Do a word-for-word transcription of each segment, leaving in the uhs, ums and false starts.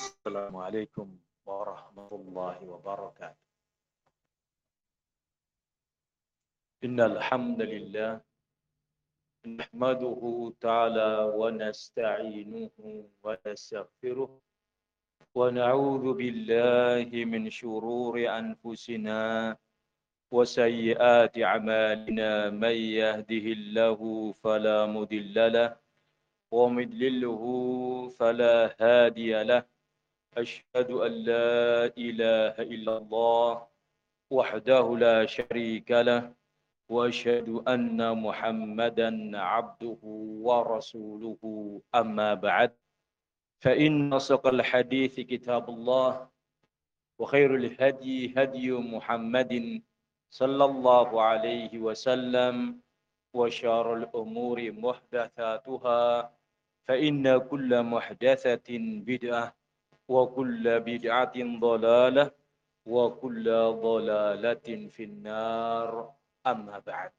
السلام عليكم ورحمة الله وبركاته. إن الحمد لله نحمده تعالى ونستعينه ونستغفره ونعوذ بالله من شرور أنفسنا وسيئات أعمالنا. من يهده الله فلا مضل له ومن يضلله فلا هادي له. أشهد أن لا إله إلا الله وحده لا شريك له وأشهد أن محمدا عبده ورسوله. أما بعد، فإن أصدق الحديث كتاب الله وخير الهدي هدي محمد صلى الله عليه وسلم وشر الأمور محدثاتها فإن كل محدثة بدعة وكل بدعة ضلالة وكل ضلالة في النار. Amma ba'd.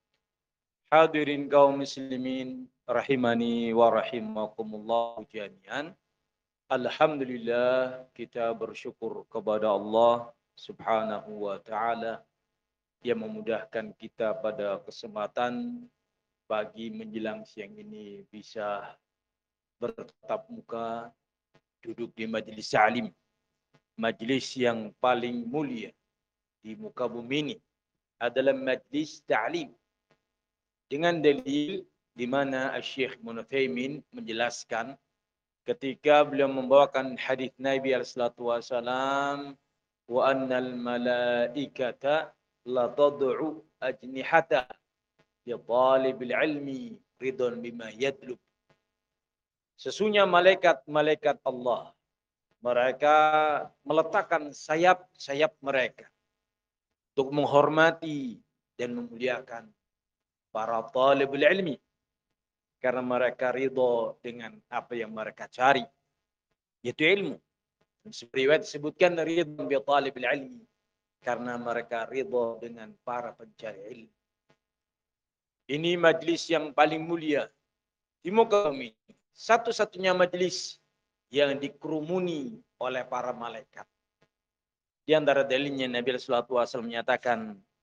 Hadirin kaum muslimin rahimani wa rahimakumullah jami'an. Alhamdulillah, kita bersyukur kepada Allah Subhanahu wa taala yang memudahkan kita pada kesempatan pagi menjelang siang ini bisa bertatap muka, duduk di majelis alim, majelis yang paling mulia di muka bumi ini adalah majlis ta'lim, dengan dalil di mana Syekh Ibnu Utsaimin menjelaskan ketika beliau membawakan hadis Nabi alaihi salatu wasalam, wa annal malaikata la tad'u ajnihata li talibil ilmi ridwan bima yatlub. Sesungguhnya malaikat-malaikat Allah, mereka meletakkan sayap-sayap mereka untuk menghormati dan memuliakan para talibul ilmi, karena mereka ridho dengan apa yang mereka cari, yaitu ilmu. Riwayat disebutkan ridho bi talibul ilmi, karena mereka ridho dengan para pencari ilmu. Ini majlis yang paling mulia di muka bumi, satu-satunya majlis yang dikerumuni oleh para malaikat. Di antara dalilnya Nabi sallallahu alaihi wasallam menyatakan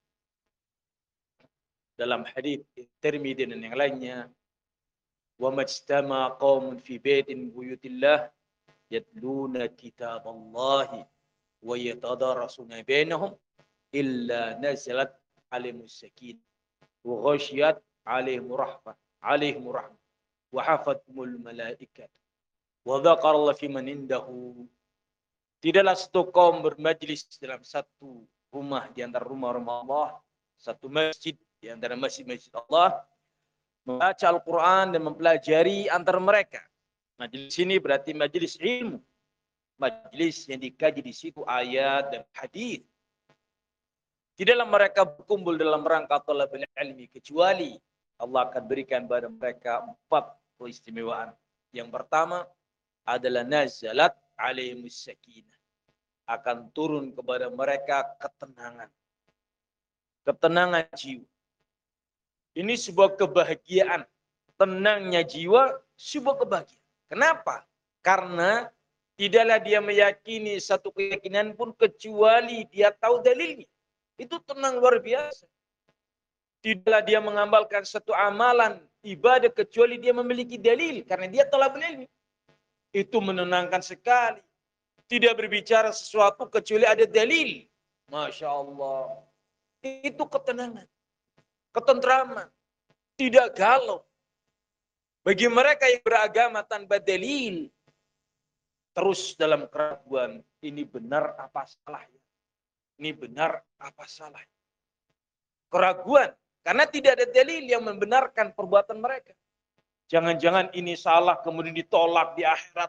dalam hadis Tirmidzi dan yang lainnya, wa majtama qaumun fi baitin buyutillah yatluna kitaballahi wa yatadarasuna bainahum illa nazalat alaihimus sakinah wa ghasyiyat alaihim rahmah alaihim rahmah wa hafathumul malaikat wa dzakara Allah fi man indahu. Tidaklah satu kaum bermajlis dalam satu rumah di antara rumah-rumah Allah, satu masjid di antara masjid-masjid Allah, membaca Al-Quran dan mempelajari antara mereka. Majlis ini berarti majlis ilmu, majlis yang dikaji di situ ayat dan hadis. Tidaklah mereka berkumpul dalam rangka talabul ilmi, kecuali Allah akan berikan kepada mereka empat keistimewaan. Yang pertama adalah nazalat alaihimus sakinah, akan turun kepada mereka ketenangan. Ketenangan jiwa. Ini sebuah kebahagiaan. Tenangnya jiwa, sebuah kebahagiaan. Kenapa? Karena tidaklah dia meyakini satu keyakinan pun kecuali dia tahu dalilnya. Itu tenang luar biasa. Tidaklah dia mengamalkan satu amalan ibadah kecuali dia memiliki dalil, karena dia telah ilmi. Itu menenangkan sekali. Tidak berbicara sesuatu kecuali ada dalil. Masya Allah. Itu ketenangan. Ketentraman. Tidak galau. Bagi mereka yang beragama tanpa dalil, terus dalam keraguan, ini benar apa salahnya? Ini benar apa salahnya? Keraguan. Karena tidak ada dalil yang membenarkan perbuatan mereka. Jangan-jangan ini salah kemudian ditolak di akhirat.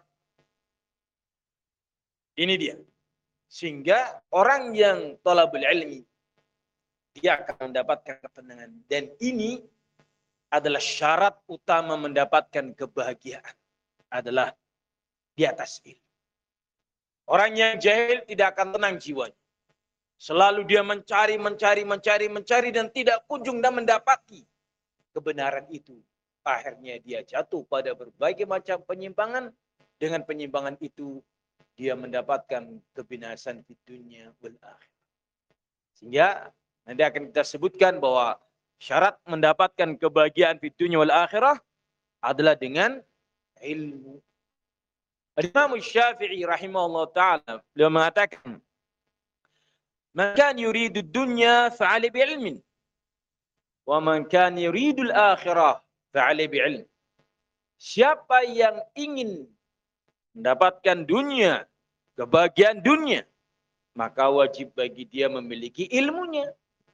Ini dia. Sehingga orang yang thalabul ilmi, dia akan mendapatkan ketenangan. Dan ini adalah syarat utama mendapatkan kebahagiaan. Adalah di atas ilmu. Orang yang jahil tidak akan tenang jiwanya. Selalu dia mencari, mencari, mencari, mencari dan tidak kunjung dan mendapati kebenaran itu. Akhirnya dia jatuh pada berbagai macam penyimpangan. Dengan penyimpangan itu dia mendapatkan kebinasan di dunia wal akhirah. Sehingga nanti akan kita sebutkan bahwa syarat mendapatkan kebahagiaan di dunia wal akhirah adalah dengan ilmu. Imam Syafi'i rahimahullah ta'ala beliau mengatakan, "Man kan yuridu dunya fa'ali bi'ilmin, wa man kan yuridu al-akhirah fa'ali bi'ilm." Siapa yang ingin mendapatkan dunia, kebahagiaan dunia, maka wajib bagi dia memiliki ilmunya.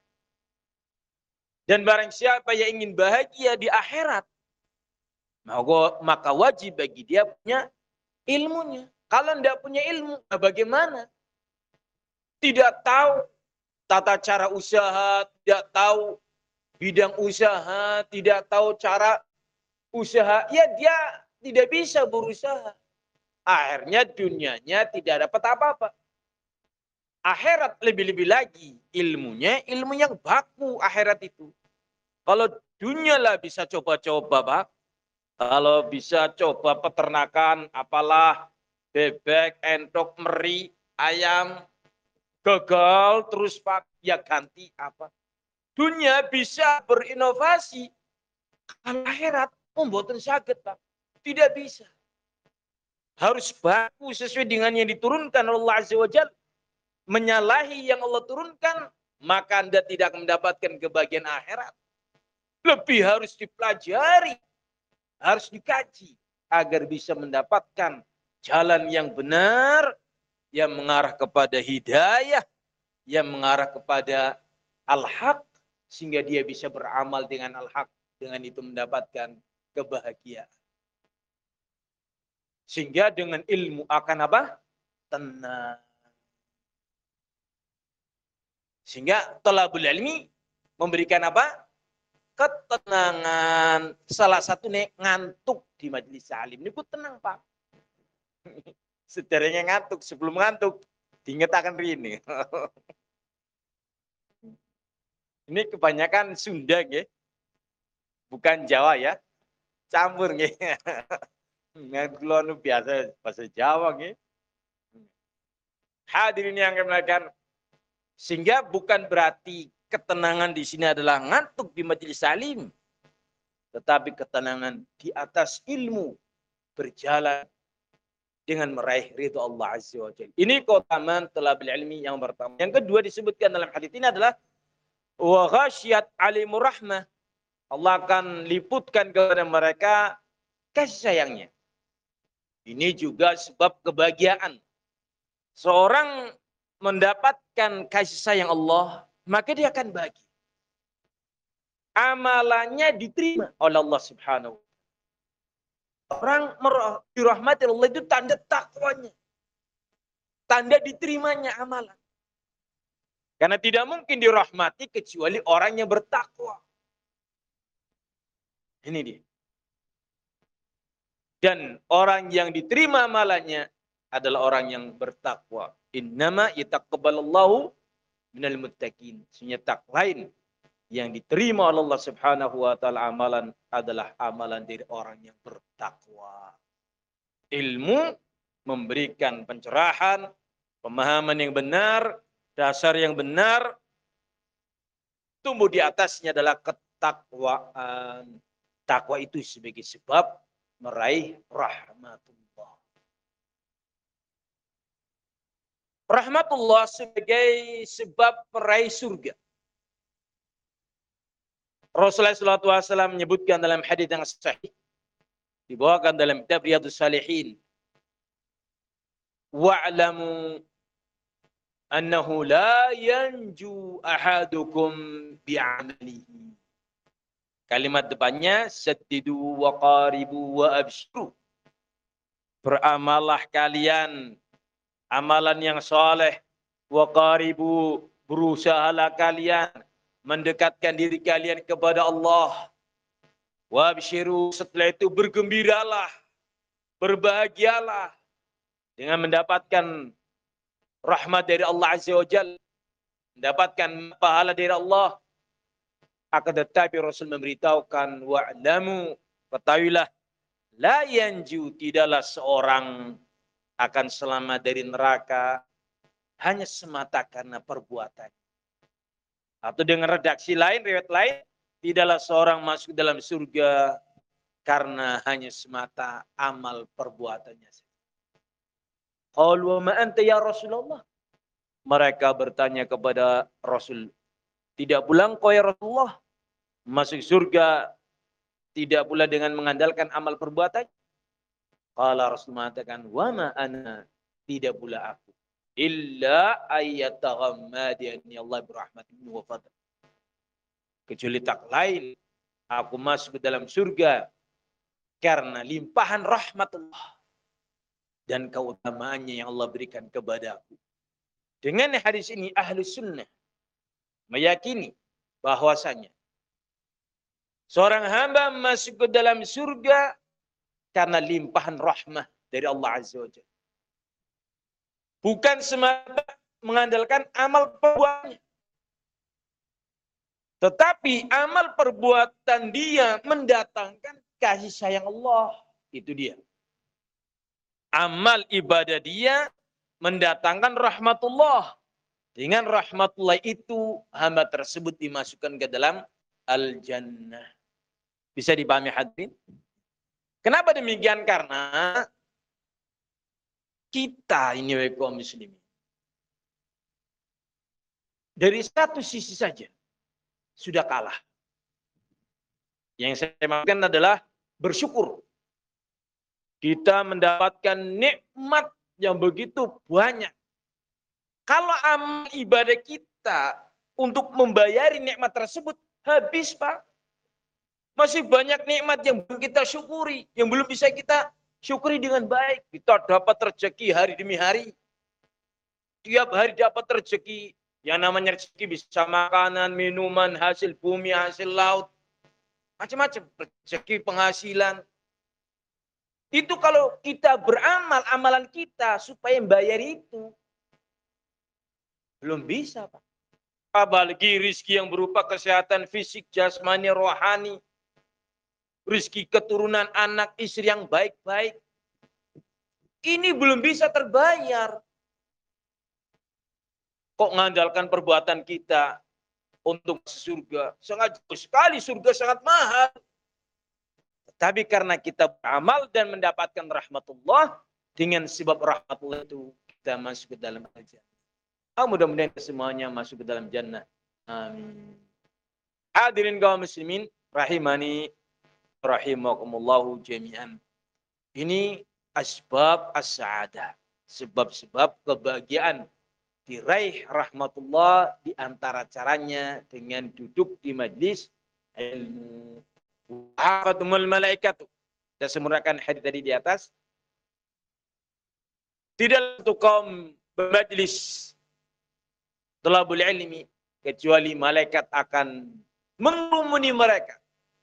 Dan barang siapa yang ingin bahagia di akhirat, maka wajib bagi dia punya ilmunya. Kalau tidak punya ilmu, bagaimana? Tidak tahu tata cara usaha, tidak tahu bidang usaha, tidak tahu cara usaha, ya dia tidak bisa berusaha. Akhirnya dunianya tidak dapat apa-apa. Akhirat lebih-lebih lagi ilmunya, ilmu yang baku akhirat itu. Kalau dunia lah bisa coba-coba, Pak. Kalau bisa coba peternakan, apalah, bebek, entok, meri, ayam, gagal, terus Pak, ya ganti apa. Dunia bisa berinovasi. Kalau akhirat, membuatkan sakit, Pak. Tidak bisa. Harus baku sesuai dengan yang diturunkan Allah Azza wa Jalla. Menyalahi yang Allah turunkan, maka Anda tidak mendapatkan kebahagiaan akhirat. Lebih harus dipelajari, harus dikaji, agar bisa mendapatkan jalan yang benar, yang mengarah kepada hidayah, yang mengarah kepada al-haq, sehingga dia bisa beramal dengan al-haq, dengan itu mendapatkan kebahagiaan. Sehingga dengan ilmu akan apa? Tenang. Sehingga thalabul ilmi memberikan apa? Ketenangan. Salah satu nih ngantuk di majelis alim. Ini pun tenang, Pak. Sederhana ngantuk, sebelum ngantuk diingat akan rini. Ini kebanyakan Sunda nggih. Bukan Jawa ya. Campur nggih. Ngan kula nu biasa bahasa Jawa nggih. Hadirin yang kami sehingga bukan berarti ketenangan di sini adalah ngantuk di majelis salim, tetapi ketenangan di atas ilmu, berjalan dengan meraih ridha Allah Azza wa Jalla. Ini keutamaan thalabul ilmi yang pertama. Yang kedua disebutkan dalam hadis ini adalah wa ghasyiyat alimur rahmah. Allah akan liputkan kepada mereka kasih sayangnya. Ini juga sebab kebahagiaan. Seorang mendapatkan kasih sayang Allah, maka dia akan bahagia. Amalannya diterima oleh Allah Subhanahu. Orang dirahmati Allah itu tanda takwanya. Tanda diterimanya amalan. Karena tidak mungkin dirahmati kecuali orang yang bertakwa. Ini dia. Dan orang yang diterima amalannya adalah orang yang bertakwa. Innama yataqabbalallahu minal muttaqin. Sebenarnya tak lain yang diterima oleh Allah Subhanahu wa taala amalan adalah amalan dari orang yang bertakwa. Ilmu memberikan pencerahan, pemahaman yang benar, dasar yang benar. Tumbuh di atasnya adalah ketakwaan. Takwa itu sebagai sebab meraih rahmatullah. Rahmatullah sebagai sebab meraih surga. Rasulullah shallallahu alaihi wasallam menyebutkan dalam hadis yang sahih, dibawakan dalam kitab Riyadhus Shalihin, wa'lamu annahu la yanju ahadukum bi'amalihi. Kalimat depannya, saddidu wa qaribu wa abshiru. Beramalah kalian amalan yang soleh, wa qaribu, berusahalah kalian mendekatkan diri kalian kepada Allah. Wa abshiru, setelah itu bergembiralah, berbahagialah dengan mendapatkan rahmat dari Allah Azza wa Jalla, mendapatkan pahala dari Allah. Akan tetapi Rasul memberitahukan, wa'lamu, ketahuilah, la yanju, tidaklah seorang akan selamat dari neraka hanya semata karena perbuatan. Atau dengan redaksi lain, riwayat lain, tidaklah seorang masuk dalam surga karena hanya semata amal perbuatannya. Qalu wa ma anta ya Rasulullah? Mereka bertanya kepada Rasul, tidak pula engkau ya Rasulullah masuk surga tidak pula dengan mengandalkan amal perbuatan? Qala Rasul mengatakan, wa ma ana, tidak pula aku, illa ayyataghammadani Allah birahmatihi wa fadl. Kecuali tak lain aku masuk ke dalam surga karena limpahan rahmat Allah dan keutamaannya yang Allah berikan kepadaku. Dengan hadis ini ahli sunnah meyakini bahwasanya seorang hamba masuk ke dalam surga karena limpahan rahmah dari Allah Azza wa Jalla. Bukan semata mengandalkan amal perbuatannya. Tetapi amal perbuatan dia mendatangkan kasih sayang Allah. Itu dia. Amal ibadah dia mendatangkan rahmatullah. Dengan rahmatullah itu hamba tersebut dimasukkan ke dalam al-jannah. Bisa dipahami hadirin? Kenapa demikian? Karena kita ini kaum muslimin dari satu sisi saja sudah kalah. Yang saya maksudkan adalah bersyukur. Kita mendapatkan nikmat yang begitu banyak. Kalau amal ibadah kita untuk membayari nikmat tersebut habis, Pak. Masih banyak nikmat yang belum kita syukuri, yang belum bisa kita syukuri dengan baik. Kita dapat rezeki hari demi hari. Tiap hari dapat rezeki. Yang namanya rezeki bisa makanan, minuman, hasil bumi, hasil laut. Macam-macam. Rezeki penghasilan. Itu kalau kita beramal, amalan kita supaya membayar itu. Belum bisa, Pak. Apalagi rizki yang berupa kesehatan fisik, jasmani, rohani. Rizki keturunan anak, istri yang baik-baik. Ini belum bisa terbayar. Kok mengandalkan perbuatan kita untuk surga? Sangat jauh sekali, surga sangat mahal. Tapi karena kita beramal dan mendapatkan rahmatullah, dengan sebab rahmatullah itu kita masuk ke dalam al-jannah. Oh, mudah-mudahan semuanya masuk ke dalam jannah. Amin. Hadirin kaum muslimin rahimani rahimakumullahu jami'an. Ini asbab as-sa'adah, sebab-sebab kebahagiaan diraih rahmatullah, di antara caranya dengan duduk di majlis ilmu. Wa'afatumul malaikatu. Kita semurahkan hadis tadi di atas. Tidak satu kaum bermajlis thalabul ilmi kecuali malaikat akan mengerumuni mereka.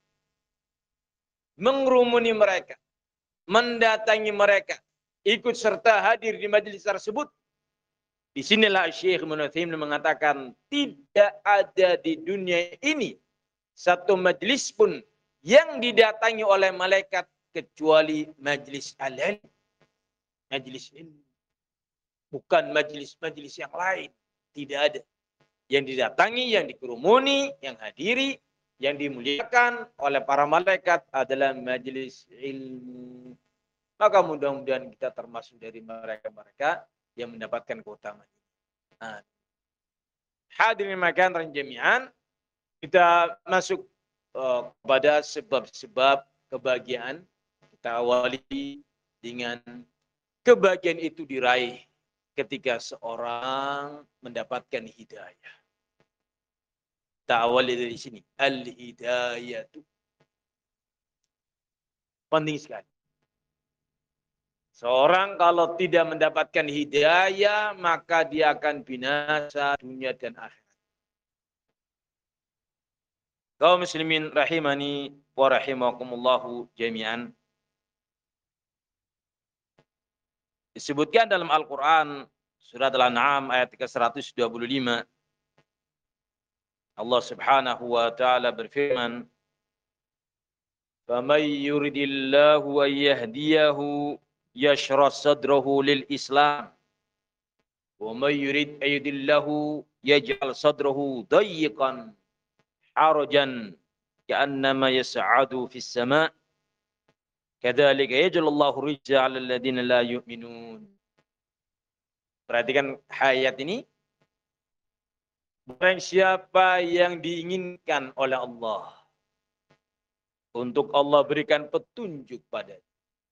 Mengerumuni mereka. Mendatangi mereka. Ikut serta hadir di majlis tersebut. Di sinilah Syekh Ibnu Utsaimin mengatakan tidak ada di dunia ini satu majlis pun yang didatangi oleh malaikat kecuali majlis al-ilm. Majlis ilmu. Bukan majlis-majlis yang lain. Tidak ada. Yang didatangi, yang dikerumuni, yang hadiri, yang dimuliakan oleh para malaikat adalah majlis ilmu. Maka mudah-mudahan kita termasuk dari mereka-mereka yang mendapatkan keutamaan. Nah, hadirin makan jami'an, kita masuk uh, pada sebab-sebab kebahagiaan. Kita awali dengan kebahagiaan itu diraih ketika seorang mendapatkan hidayah. Kita awali dari sini. Al-hidayah itu penting sekali. Seorang kalau tidak mendapatkan hidayah, maka dia akan binasa dunia dan akhirat. Kaum muslimin rahimani wa rahimakumullahu jami'an. Disebutkan dalam Al-Quran, surat Al-An'am ayat ke seratus dua puluh lima. Allah subhanahu wa ta'ala berfirman, فَمَنْ يُرِدِ اللَّهُ أَنْ يَهْدِيَهُ yashrah sadrahu lil Islam. Wa may yurid ayyudillahu yaj'al sadrahu dayyiqan harajan ka'annama yas'adu fis sama'. Kadzalika yaj'alullahu rijza 'alal ladzina la yu'minun. Perhatikan ayat ini. Barang siapa yang diinginkan oleh Allah, untuk Allah berikan petunjuk padanya,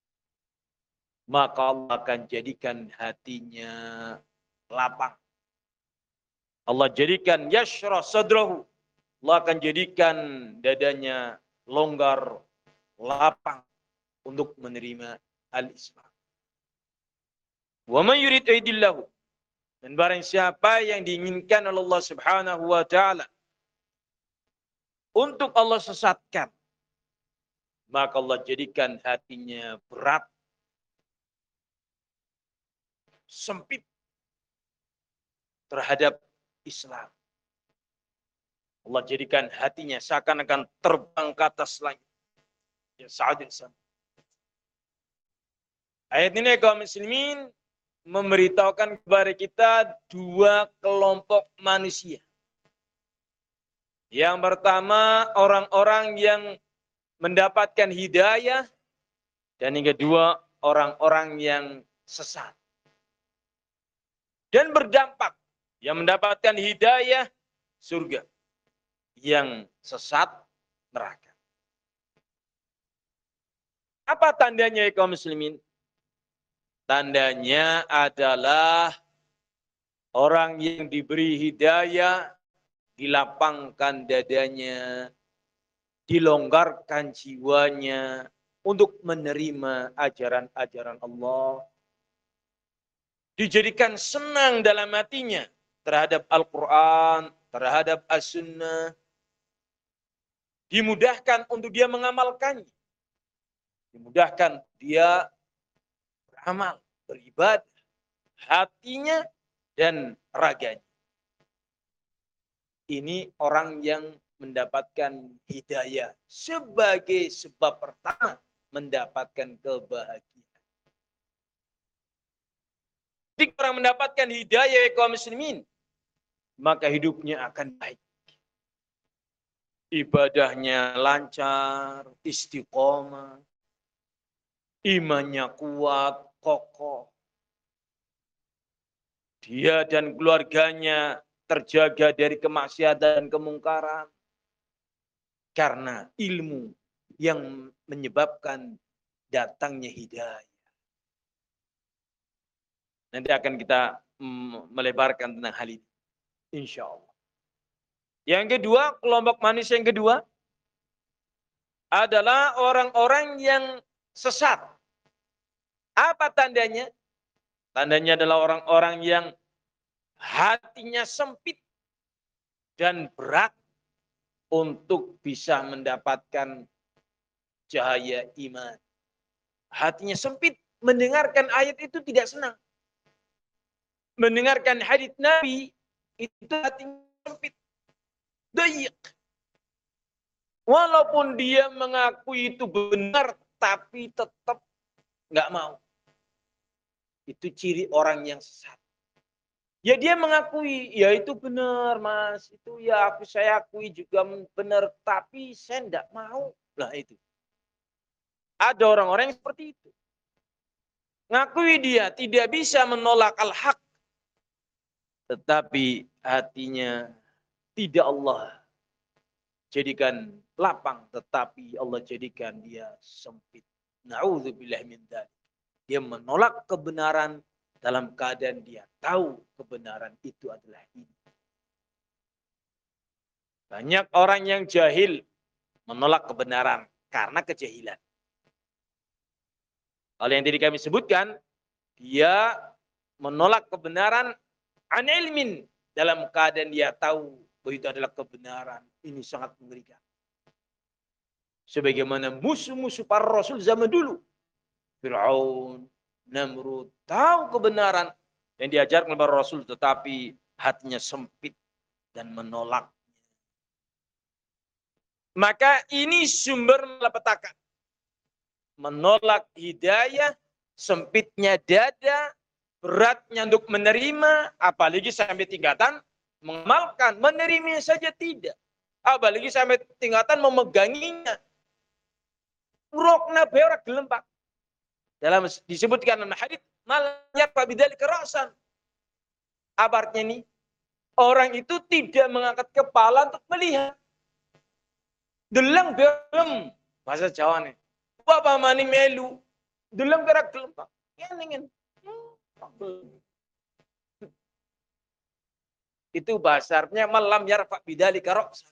maka Allah akan jadikan hatinya lapang. Allah jadikan yashrah sadrahu. Allah akan jadikan dadanya longgar, lapang untuk menerima al-Islam. Wa man yurid aydillahu. Dan barang siapa yang diinginkan oleh Allah Subhanahu wa taala untuk Allah sesatkan, maka Allah jadikan hatinya berat, sempit terhadap Islam. Allah jadikan hatinya seakan-akan terbang ke atas langit. Ya sa'adil sama. Ayat ini kaum muslimin memberitahukan kepada kita dua kelompok manusia. Yang pertama, orang-orang yang mendapatkan hidayah, dan yang kedua, orang-orang yang sesat. Dan berdampak, yang mendapatkan hidayah, surga. Yang sesat, neraka. Apa tandanya ya kaum muslimin? Tandanya adalah orang yang diberi hidayah, dilapangkan dadanya, dilonggarkan jiwanya untuk menerima ajaran-ajaran Allah. Dijadikan senang dalam hatinya terhadap Al-Quran, terhadap As-Sunnah. Dimudahkan untuk dia mengamalkannya. Dimudahkan dia beramal, beribadah, hatinya dan raganya. Ini orang yang mendapatkan hidayah sebagai sebab pertama mendapatkan kebahagiaan. Jika orang mendapatkan hidayah kaum muslimin, maka hidupnya akan baik. Ibadahnya lancar, istiqomah, imannya kuat, kokoh. Dia dan keluarganya terjaga dari kemaksiatan dan kemungkaran. Karena ilmu yang menyebabkan datangnya hidayah. Nanti akan kita melebarkan tentang hal ini. Insya Allah. Yang kedua, kelompok manusia yang kedua adalah orang-orang yang sesat. Apa tandanya? Tandanya adalah orang-orang yang hatinya sempit dan berat untuk bisa mendapatkan cahaya iman. Hatinya sempit, mendengarkan ayat itu tidak senang. Mendengarkan hadits Nabi itu hatinya sempit. Dayiq. Walaupun dia mengakui itu benar, tapi tetap nggak mau. Itu ciri orang yang sesat. Ya dia mengakui, ya itu benar mas, itu ya aku saya akui juga benar, tapi saya enggak mau. Lah itu. Ada orang-orang yang seperti itu. Ngakui dia tidak bisa menolak al-haq. Tetapi hatinya tidak Allah jadikan lapang, tetapi Allah jadikan dia sempit. Na'udzubillah min dzalik. Dia menolak kebenaran dalam keadaan dia tahu kebenaran itu adalah ini. Banyak orang yang jahil menolak kebenaran karena kejahilan. Kalau yang tadi kami sebutkan, dia menolak kebenaran an ilmin dalam keadaan dia tahu bahwa itu adalah kebenaran. Ini sangat mengerikan. Sebagaimana musuh-musuh para rasul zaman dulu. Fir'aun, Namrud, tahu kebenaran yang diajarkan oleh para rasul, tetapi hatinya sempit dan menolak. Maka ini sumber malapetaka. Menolak hidayah sempitnya dada, beratnya untuk menerima, apalagi sampai tingkatan mengamalkan, menerima saja tidak. Apalagi sampai tingkatan memeganginya. Rokna berak gelempak. Dalam disebutkan dalam hadits, malnya pabidali kerasan. Apa artinya ini? Orang itu tidak mengangkat kepala untuk melihat. Delang belum bahasa Jawa nih. Bapak mani melu. Delang berak gelempak. Ya ingin. Itu bahasa artinya malam yarfa bidali karoksan.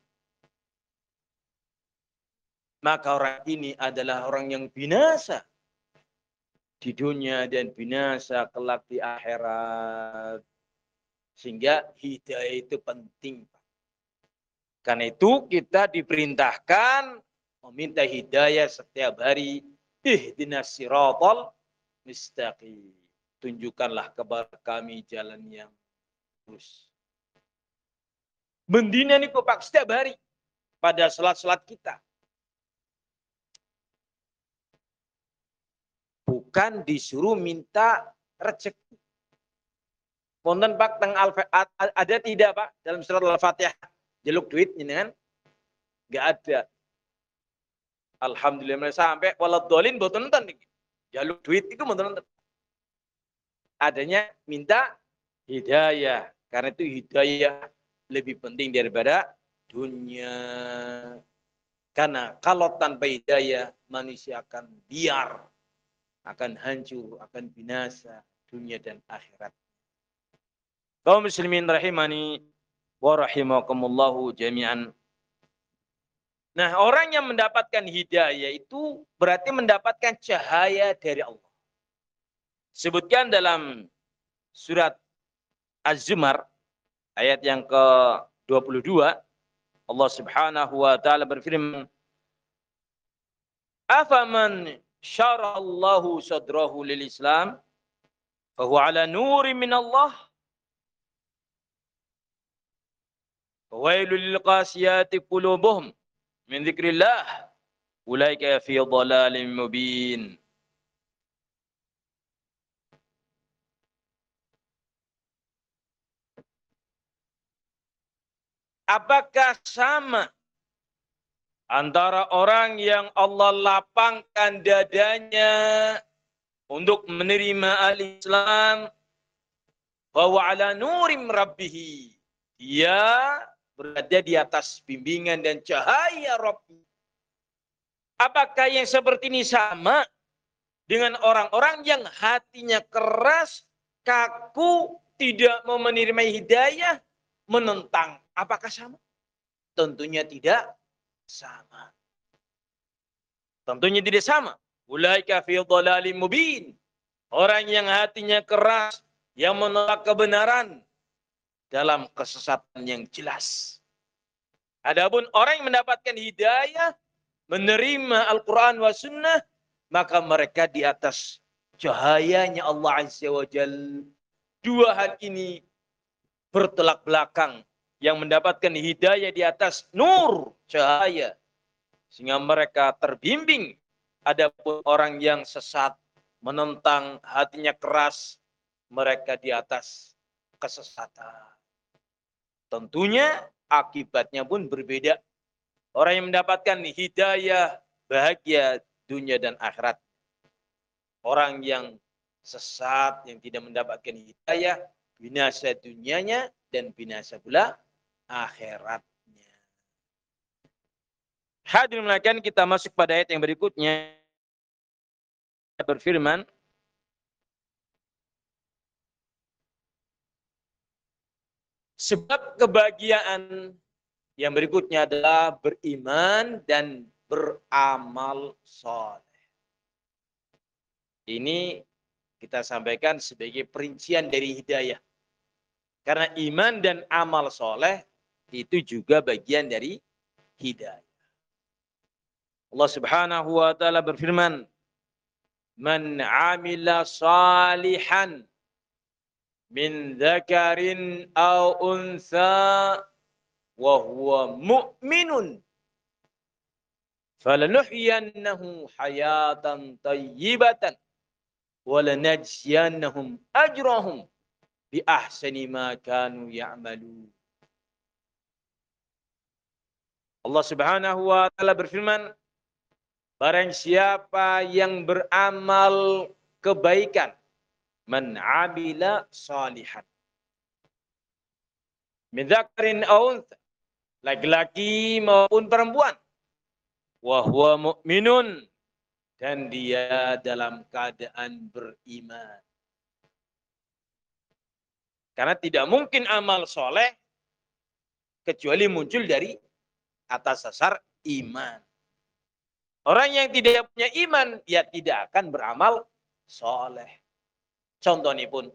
Maka orang ini adalah orang yang binasa di dunia dan binasa kelak di akhirat. Sehingga hidayah itu penting. Karena itu kita diperintahkan meminta hidayah setiap hari. Ihdinas siratal mustaqim. Tunjukkanlah kepada kami jalan yang lurus. Mendina ini Pak setiap hari pada salat-salat kita. Bukan disuruh minta rezeki. Wonten Pak teng ada tidak Pak dalam surat Al-Fatihah jaluk duit ini kan? Enggak ada. Alhamdulillah sampai waladhdallin mboten nonton niki. Jaluk duit itu mboten nonton. Adanya minta hidayah. Karena itu hidayah lebih penting daripada dunia. Karena kalau tanpa hidayah manusia akan biar, akan hancur, akan binasa dunia dan akhirat. Kaum muslimin rahimani wa rahimakumullahu jami'an. Nah, orang yang mendapatkan hidayah itu berarti mendapatkan cahaya dari Allah. Sebutkan dalam surat Az-Zumar ayat yang ke dua puluh dua, Allah Subhanahu wa taala berfirman, "Afaman syarallahu sadrahu lil Islam, fa huwa ala nurin min Allah, wailul lil qasiyati qulubuhum min dzikrillah, ulaika fi dhalalin mubin." Apakah sama antara orang yang Allah lapangkan dadanya untuk menerima al-Islam, bahwa ala nurim rabbihi, dia berada di atas bimbingan dan cahaya Rabbi. Apakah yang seperti ini sama dengan orang-orang yang hatinya keras, kaku, tidak mau menerima hidayah, menentang? Apakah sama? Tentunya tidak sama. Tentunya tidak sama. Ulaika fi dhalalim mubin. Orang yang hatinya keras, yang menolak kebenaran dalam kesesatan yang jelas. Adapun orang yang mendapatkan hidayah, menerima Al-Quran wa Sunnah, maka mereka di atas cahayanya Allah Azza wa Jal. Dua hal ini bertolak belakang. Yang mendapatkan hidayah di atas nur, cahaya. Sehingga mereka terbimbing. Adapun orang yang sesat, menentang, hatinya keras, mereka di atas kesesatan. Tentunya akibatnya pun berbeda. Orang yang mendapatkan hidayah, bahagia dunia dan akhirat. Orang yang sesat, yang tidak mendapatkan hidayah, binasa dunianya dan binasa pula akhiratnya. Hadirin sekalian, kita masuk pada ayat yang berikutnya. Berfirman, sebab kebahagiaan yang berikutnya adalah beriman dan beramal soleh. Ini kita sampaikan sebagai perincian dari hidayah. Karena iman dan amal soleh itu juga bagian dari hidayah. Allah Subhanahu wa taala berfirman, "Man 'amila salihan min dzakarin aw untha wa huwa mu'minun falanuhyiyannahu hayatan thayyibatan walanajziyannahum ajrahum bi ahsani ma kanu ya'malun. Allah Subhanahu wa taala berfirman, barang siapa yang beramal kebaikan, man 'amila shalihan min dzakarin aw untha, laki-laki maupun perempuan, wa huwa mu'minun, dan dia dalam keadaan beriman. Karena tidak mungkin amal soleh kecuali muncul dari atas dasar iman. Orang yang tidak punya iman, dia tidak akan beramal soleh. Contohnya pun,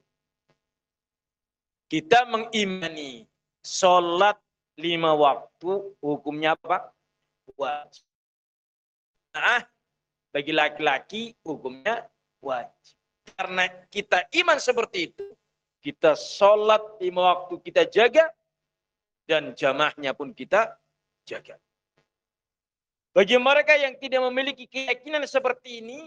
kita mengimani sholat lima waktu, hukumnya apa? Wajib. Nah, bagi laki-laki hukumnya wajib. Karena kita iman seperti itu, kita sholat lima waktu kita jaga, dan jamaahnya pun kita jaga. Bagi mereka yang tidak memiliki keyakinan seperti ini,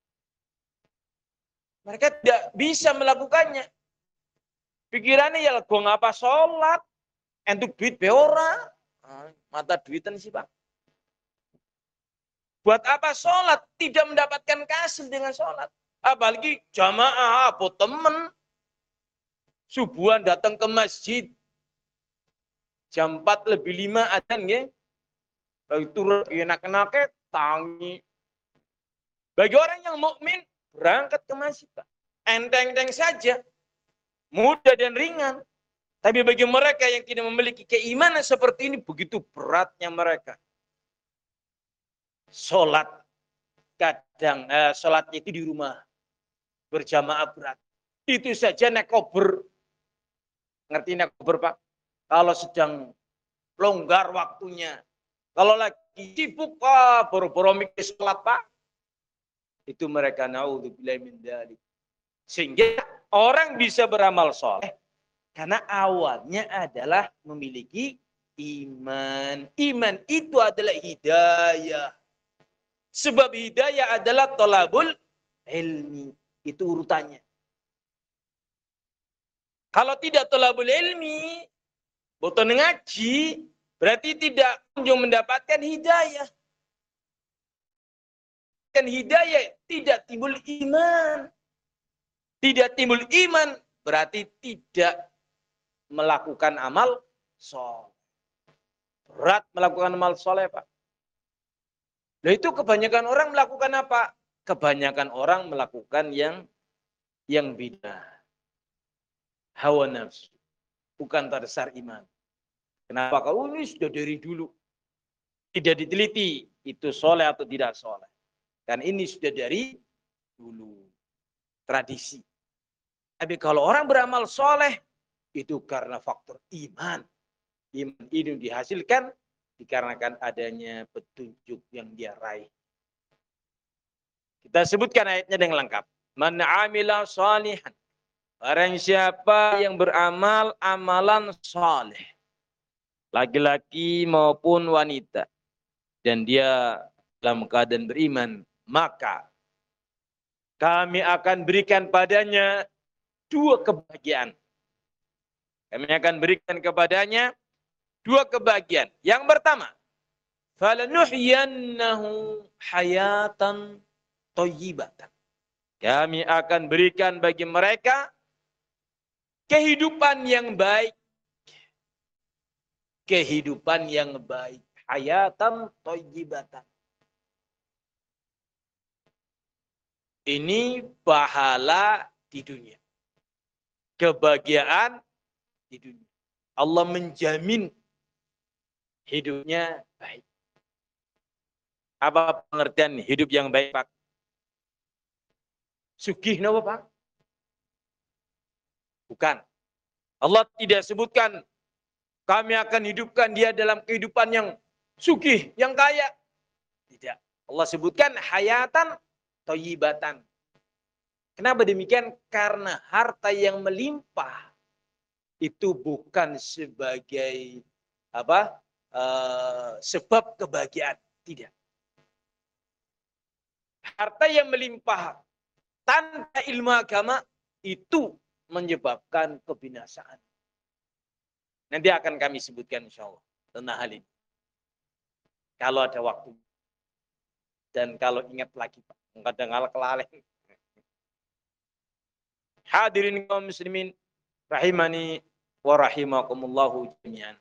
mereka tidak bisa melakukannya. Pikirannya ya gua ngapa sholat, entuk duit beora, mata duitan sih Pak. Buat apa sholat? Tidak mendapatkan hasil dengan sholat. Apalagi jamaah, apa temen. Subuhan datang ke masjid. Jam empat lebih lima adzan ya. Bagi turun enak-enaknya tangi. Bagi orang yang mukmin berangkat ke masjid, Pak. Enteng-enteng saja. Mudah dan ringan. Tapi bagi mereka yang tidak memiliki keimanan seperti ini, begitu beratnya mereka. Sholat. Kadang eh, sholatnya itu di rumah. Berjamaah berat. Itu saja nekober. Ngerti nekober, Pak? Kalau sedang longgar waktunya. Kalau lagi sibuk, ah, boro-boro mikir sholat, Pak. Itu mereka naudzubillah min dzalik. Sehingga orang bisa beramal soleh karena awalnya adalah memiliki iman. Iman itu adalah hidayah. Sebab hidayah adalah thalabul ilmi. Itu urutannya. Kalau tidak thalabul ilmi, boten ngaji, berarti tidak kunjung mendapatkan hidayah. Dan hidayah tidak timbul iman. Tidak timbul iman berarti tidak melakukan amal soleh. Berat melakukan amal soleh, Pak. Nah itu kebanyakan orang melakukan apa? Kebanyakan orang melakukan yang yang bid'ah. Hawa nafsu. Bukan dasar iman. Kenapa? Kalau ini sudah dari dulu. Tidak diteliti itu soleh atau tidak soleh. Dan ini sudah dari dulu. Tradisi. Tapi kalau orang beramal soleh, itu karena faktor iman. Iman ini dihasilkan dikarenakan adanya petunjuk yang dia raih. Kita sebutkan ayatnya dengan lengkap. Man amila salihan. Barang siapa yang beramal amalan soleh. Laki-laki maupun wanita. Dan dia dalam keadaan beriman. Maka kami akan berikan padanya dua kebahagiaan. Kami akan berikan kepadanya dua kebahagiaan. Yang pertama, falanuhyiyannahu hayatan thayyibatan. Kami akan berikan bagi mereka kehidupan yang baik. Kehidupan yang baik. Hayatan thayyibatan. Ini pahala di dunia. Kebahagiaan di dunia. Allah menjamin hidupnya baik. Apa pengertian hidup yang baik, Pak? Sugih napa, Pak? Bukan. Allah tidak sebutkan kami akan hidupkan dia dalam kehidupan yang sugih, yang kaya. Tidak. Allah sebutkan hayatan thayyibatan. Kenapa demikian? Karena harta yang melimpah itu bukan sebagai apa? Uh, sebab kebahagiaan, tidak. Harta yang melimpah tanpa ilmu agama itu menyebabkan kebinasaan. Nanti akan kami sebutkan insya Allah tentang hal ini. Kalau ada waktu. Dan kalau ingat lagi Pak. Kadang-kadang kelalaian. Hadirin kaum muslimin. Rahimani wa rahimakumullahu jami'an.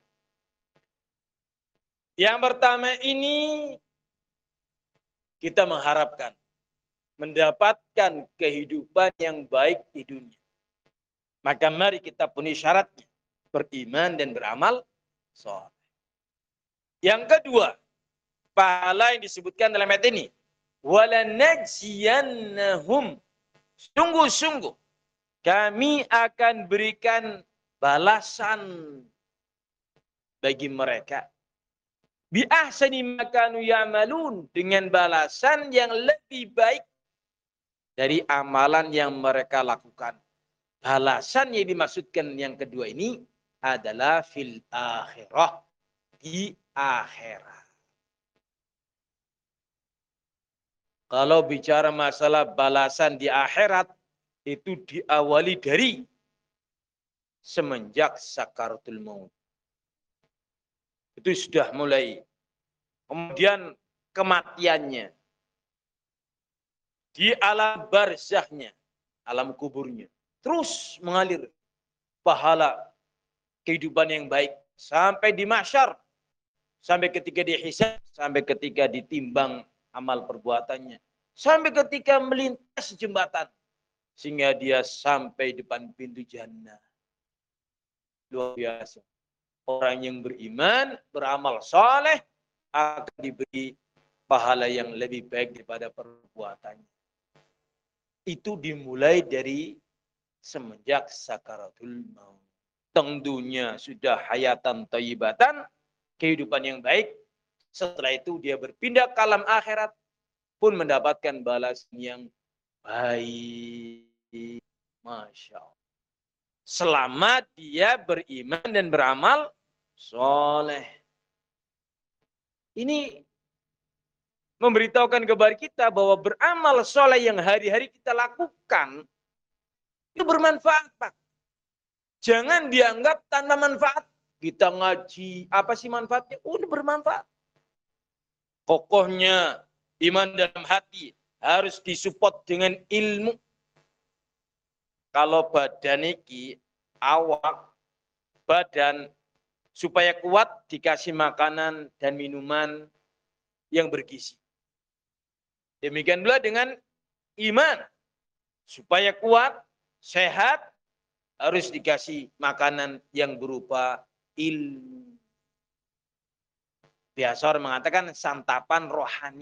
Yang pertama ini kita mengharapkan mendapatkan kehidupan yang baik di dunia. Maka mari kita penuhi syaratnya. Beriman dan beramal soleh. Yang kedua, pahala yang disebutkan dalam ayat ini. Walanajiyannahum. Sungguh-sungguh kami akan berikan balasan bagi mereka. Bi ahsani ma kanu ya'malun, dengan balasan yang lebih baik dari amalan yang mereka lakukan. Balasan yang dimaksudkan yang kedua ini adalah fil akhirah, di akhirat. Kalau bicara masalah balasan di akhirat, itu diawali dari semenjak sakaratul maut. Itu sudah mulai. Kemudian kematiannya. Di alam barzahnya, alam kuburnya. Terus mengalir pahala kehidupan yang baik. Sampai di mahsyar. Sampai ketika dihisab. Sampai ketika ditimbang amal perbuatannya. Sampai ketika melintas jembatan. Sehingga dia sampai depan pintu jannah. Luar biasa. Orang yang beriman, beramal saleh akan diberi pahala yang lebih baik daripada perbuatannya. Itu dimulai dari semenjak sakaratul maut. Tentunya sudah hayatan thayyibatan, kehidupan yang baik. Setelah itu dia berpindah ke alam akhirat pun mendapatkan balasan yang baik. Masya Allah. Selama dia beriman dan beramal soleh. Ini memberitahukan kepada kita bahwa beramal soleh yang hari-hari kita lakukan itu bermanfaat, Pak. Jangan dianggap tanpa manfaat. Kita ngaji, apa sih manfaatnya? Udah bermanfaat. Kokohnya iman dalam hati harus disupport dengan ilmu. Kalau badan iki, awak, badan, supaya kuat dikasih makanan dan minuman yang bergizi. Demikian pula dengan iman. Supaya kuat, sehat, harus dikasih makanan yang berupa ilmu. Biasa orang mengatakan santapan rohani.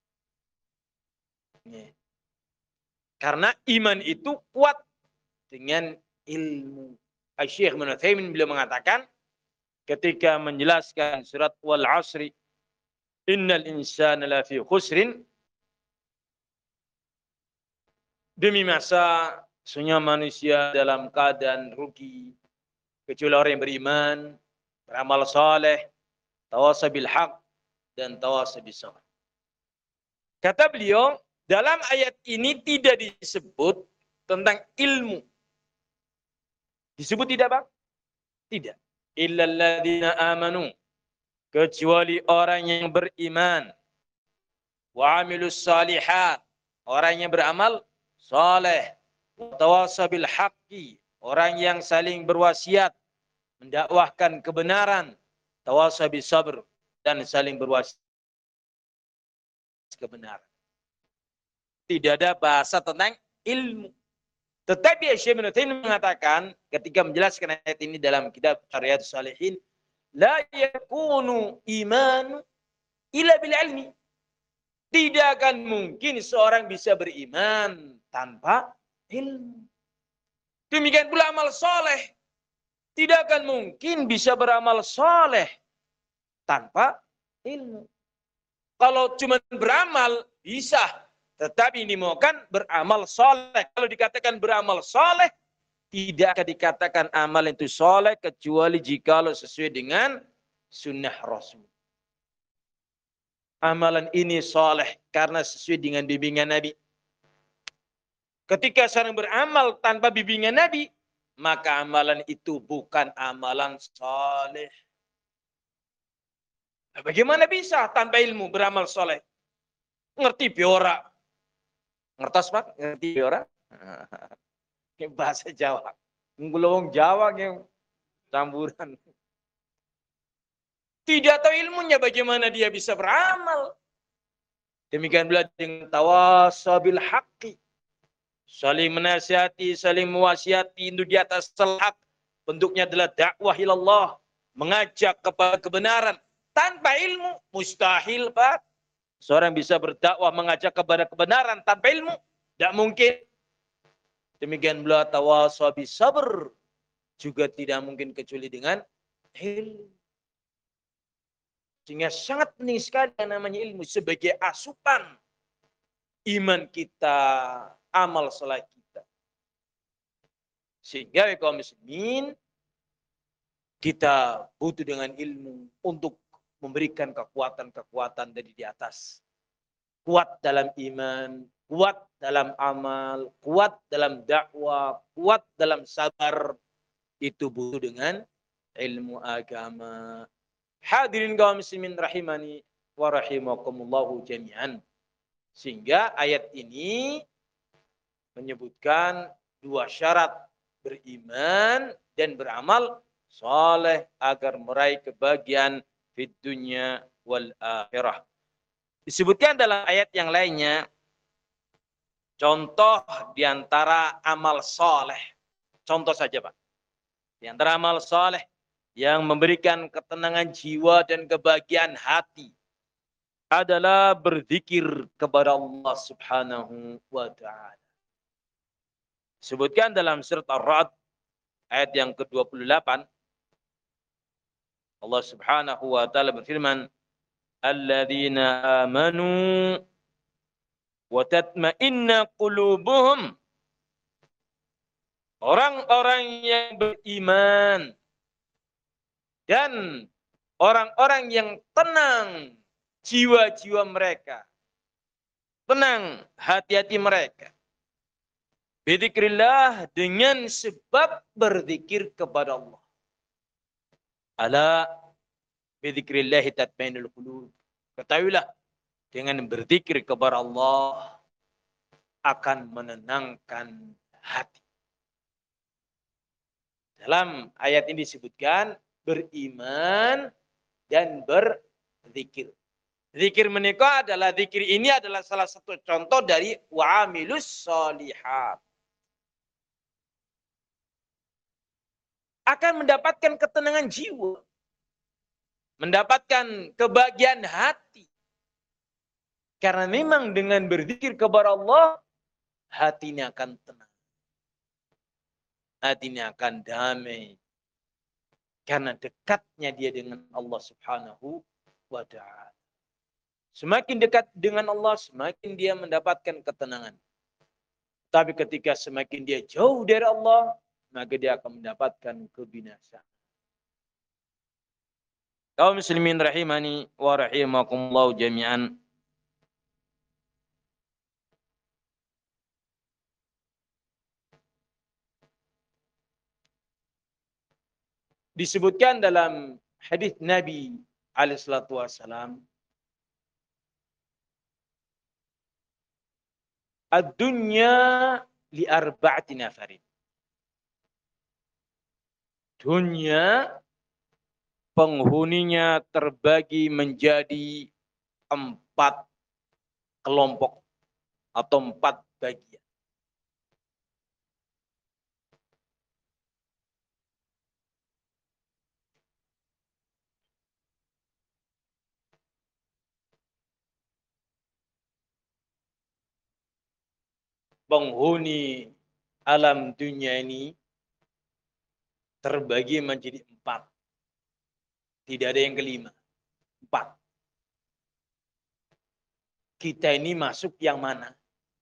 Karena iman itu kuat dengan ilmu. Syekh Ibnu Utsaimin beliau mengatakan ketika menjelaskan surat wal asri, innal insana lafi khusrin, demi masa sesungguhnya manusia dalam keadaan rugi kecuali orang yang beriman, beramal saleh, tawasau bil haq dan tawasau bis sabr. Kata beliau, dalam ayat ini tidak disebut tentang ilmu. Disebut tidak, Bang? Tidak. Illal ladzina amanu, kecuali orang yang beriman, wa amilus salihat, orang yang beramal saleh, tawasau bil haqqi, orang yang saling berwasiat mendakwahkan kebenaran, tawasau bis sabr, dan saling berwasiat kebenaran. Tidak ada bahasa tentang ilmu. Tetapi Syekh Ibnu Taimiyah mengatakan ketika menjelaskan ayat ini dalam kitab Riyadhus Shalihin, la yakunu iman illa bil ilmi. Tidak akan mungkin seorang bisa beriman tanpa ilmu. Demikian pula amal soleh. Tidak akan mungkin bisa beramal soleh tanpa ilmu. Kalau cuma beramal bisa. Tetapi ini mau kan beramal soleh. Kalau dikatakan beramal soleh, tidak akan dikatakan amal itu soleh kecuali jika sesuai dengan sunnah Rasul. Amalan ini soleh karena sesuai dengan bimbingan Nabi. Ketika seorang beramal tanpa bimbingan Nabi, maka amalan itu bukan amalan soleh. Bagaimana bisa tanpa ilmu beramal soleh? Ngerti biora. Ngertos Pak? Ngerti biora? Ini bahasa Jawa. Ngulung Jawa yang campuran. Tidak tahu ilmunya bagaimana dia bisa beramal. Demikian pula dengan tawasabil haqqi. Saling menasihati, saling mewasiati itu di atas hak. Bentuknya adalah dakwah ilallah. Mengajak kepada kebenaran. Tanpa ilmu, mustahil Pak. Seorang bisa berdakwah mengajak kepada kebenaran tanpa ilmu. Tidak mungkin. Demikian pula tawasabil sabr. Juga tidak mungkin kecuali dengan ilmu. Sehingga sangat penting sekali yang namanya ilmu sebagai asupan iman kita, amal salat kita. Sehingga kaum muslimin kita butuh dengan ilmu untuk memberikan kekuatan-kekuatan dari di atas. Kuat dalam iman, kuat dalam amal, kuat dalam dakwah, kuat dalam sabar. Itu butuh dengan ilmu agama. Hadirin kaum muslimin rahimani wa rahimakumullahu jami'an. Sehingga ayat ini menyebutkan dua syarat beriman dan beramal saleh agar meraih kebahagiaan di dunia wal akhirah. Disebutkan dalam ayat yang lainnya contoh di antara amal saleh. Contoh saja Pak. Di antara amal saleh yang memberikan ketenangan jiwa dan kebahagiaan hati adalah berzikir kepada Allah Subhanahu wa taala. Sebutkan dalam surat Ar-Ra'd ayat yang ke dua puluh delapan Allah Subhanahu wa taala berfirman, "Alladzina amanu wa tatma'inna qulubuhum." Orang-orang yang beriman dan orang-orang yang tenang jiwa-jiwa mereka. Tenang hati-hati mereka. Bidzikrillah dengan sebab berzikir kepada Allah. Ala bidzikrillah tatma'innul qulub. Ketahuilah dengan berzikir kepada Allah akan menenangkan hati. Dalam ayat ini disebutkan beriman dan berzikir. Zikir menikah adalah zikir ini adalah salah satu contoh dari wa'amilus sholihat. Akan mendapatkan ketenangan jiwa. Mendapatkan kebahagiaan hati. Karena memang dengan berzikir kepada Allah, hatinya akan tenang. Hatinya akan damai. Karena dekatnya dia dengan Allah Subhanahu wa ta'ala. Semakin dekat dengan Allah, semakin dia mendapatkan ketenangan. Tapi ketika semakin dia jauh dari Allah, maka dia akan mendapatkan kebinasaan. Kaum muslimin rahimani wa rahimakumullah jami'an. Disebutkan dalam hadis Nabi alaihi salatu wasalam, ad-dunya li arba'ati nafarin. Dunia penghuninya terbagi menjadi empat kelompok atau empat bagian. Penghuni alam dunia ini terbagi menjadi empat. Tidak ada yang kelima. Empat. Kita ini masuk yang mana?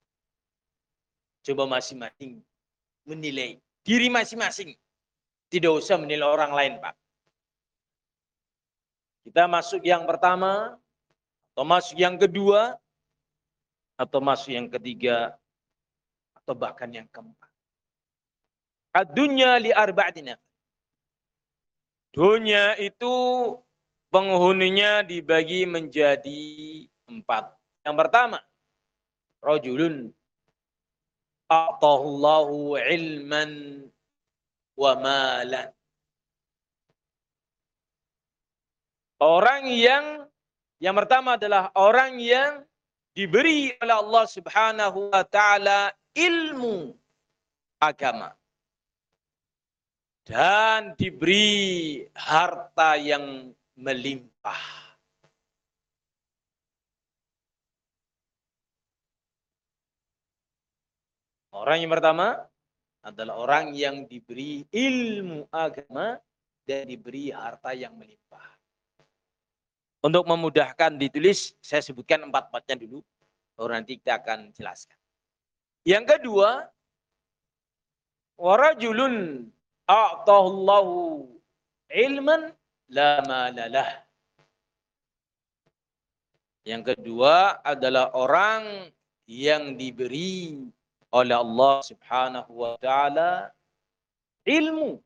Coba masing-masing menilai diri masing-masing. Tidak usah menilai orang lain, Pak. Kita masuk yang pertama, atau masuk yang kedua, atau masuk yang ketiga, Atau bahkan yang keempat. Ad-dunya li arba'atin. Dunia itu penghuninya dibagi menjadi empat. Yang pertama, rajulun a'tahullahu ilman wa malan. Orang yang yang pertama adalah orang yang diberi oleh Allah Subhanahu wa taala ilmu agama dan diberi harta yang melimpah. Orang yang pertama adalah orang yang diberi ilmu agama dan diberi harta yang melimpah. Untuk memudahkan ditulis, saya sebutkan empat-empatnya dulu, baru nanti kita akan jelaskan. Yang kedua, warajulun a'tahullahu ilman la malalah. Yang kedua adalah orang yang diberi oleh Allah Subhanahu wa taala ilmu,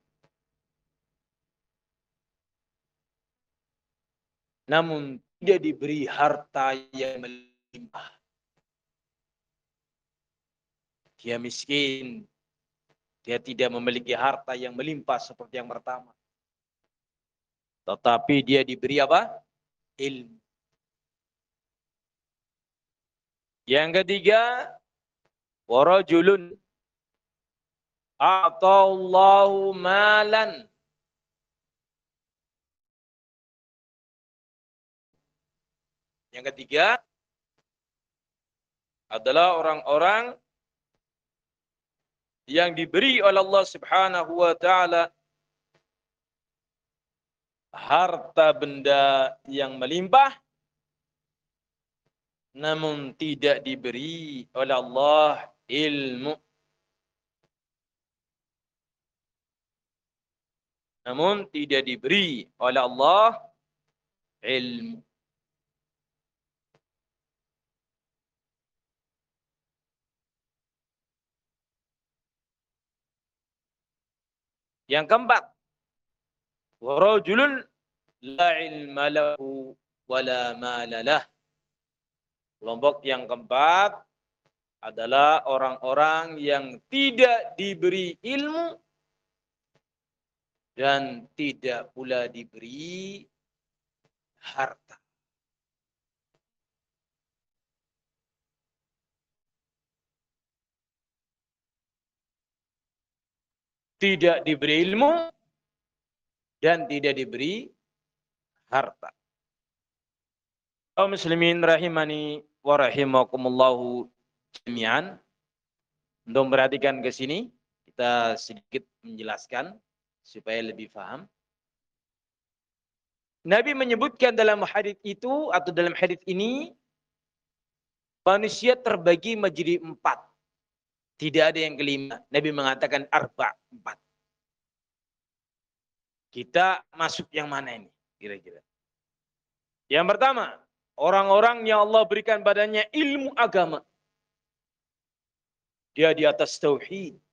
namun tidak diberi harta yang melimpah. Dia miskin, dia tidak memiliki harta yang melimpah seperti yang pertama. Tetapi dia diberi apa? Ilmu. Yang ketiga, warajulun a'tallahu malan. Yang ketiga adalah orang-orang yang diberi oleh Allah Subhanahu wa taala harta benda yang melimpah, namun tidak diberi oleh Allah ilmu. Namun tidak diberi oleh Allah ilmu. Yang keempat, warajulun la ilma lahu wala malalah. Kelompok yang keempat adalah orang-orang yang tidak diberi ilmu dan tidak pula diberi harta. Tidak diberi ilmu dan tidak diberi harta. Kaum muslimin rahimani wa rahimakumullahu jami'an. Untuk memperhatikan ke sini, kita sedikit menjelaskan supaya lebih paham. Nabi menyebutkan dalam hadis itu atau dalam hadis ini manusia terbagi menjadi empat. Tidak ada yang kelima. Nabi mengatakan arba, empat. Kita masuk yang mana ini kira-kira? Yang pertama, orang-orang yang Allah berikan padanya ilmu agama. Dia di atas tauhid.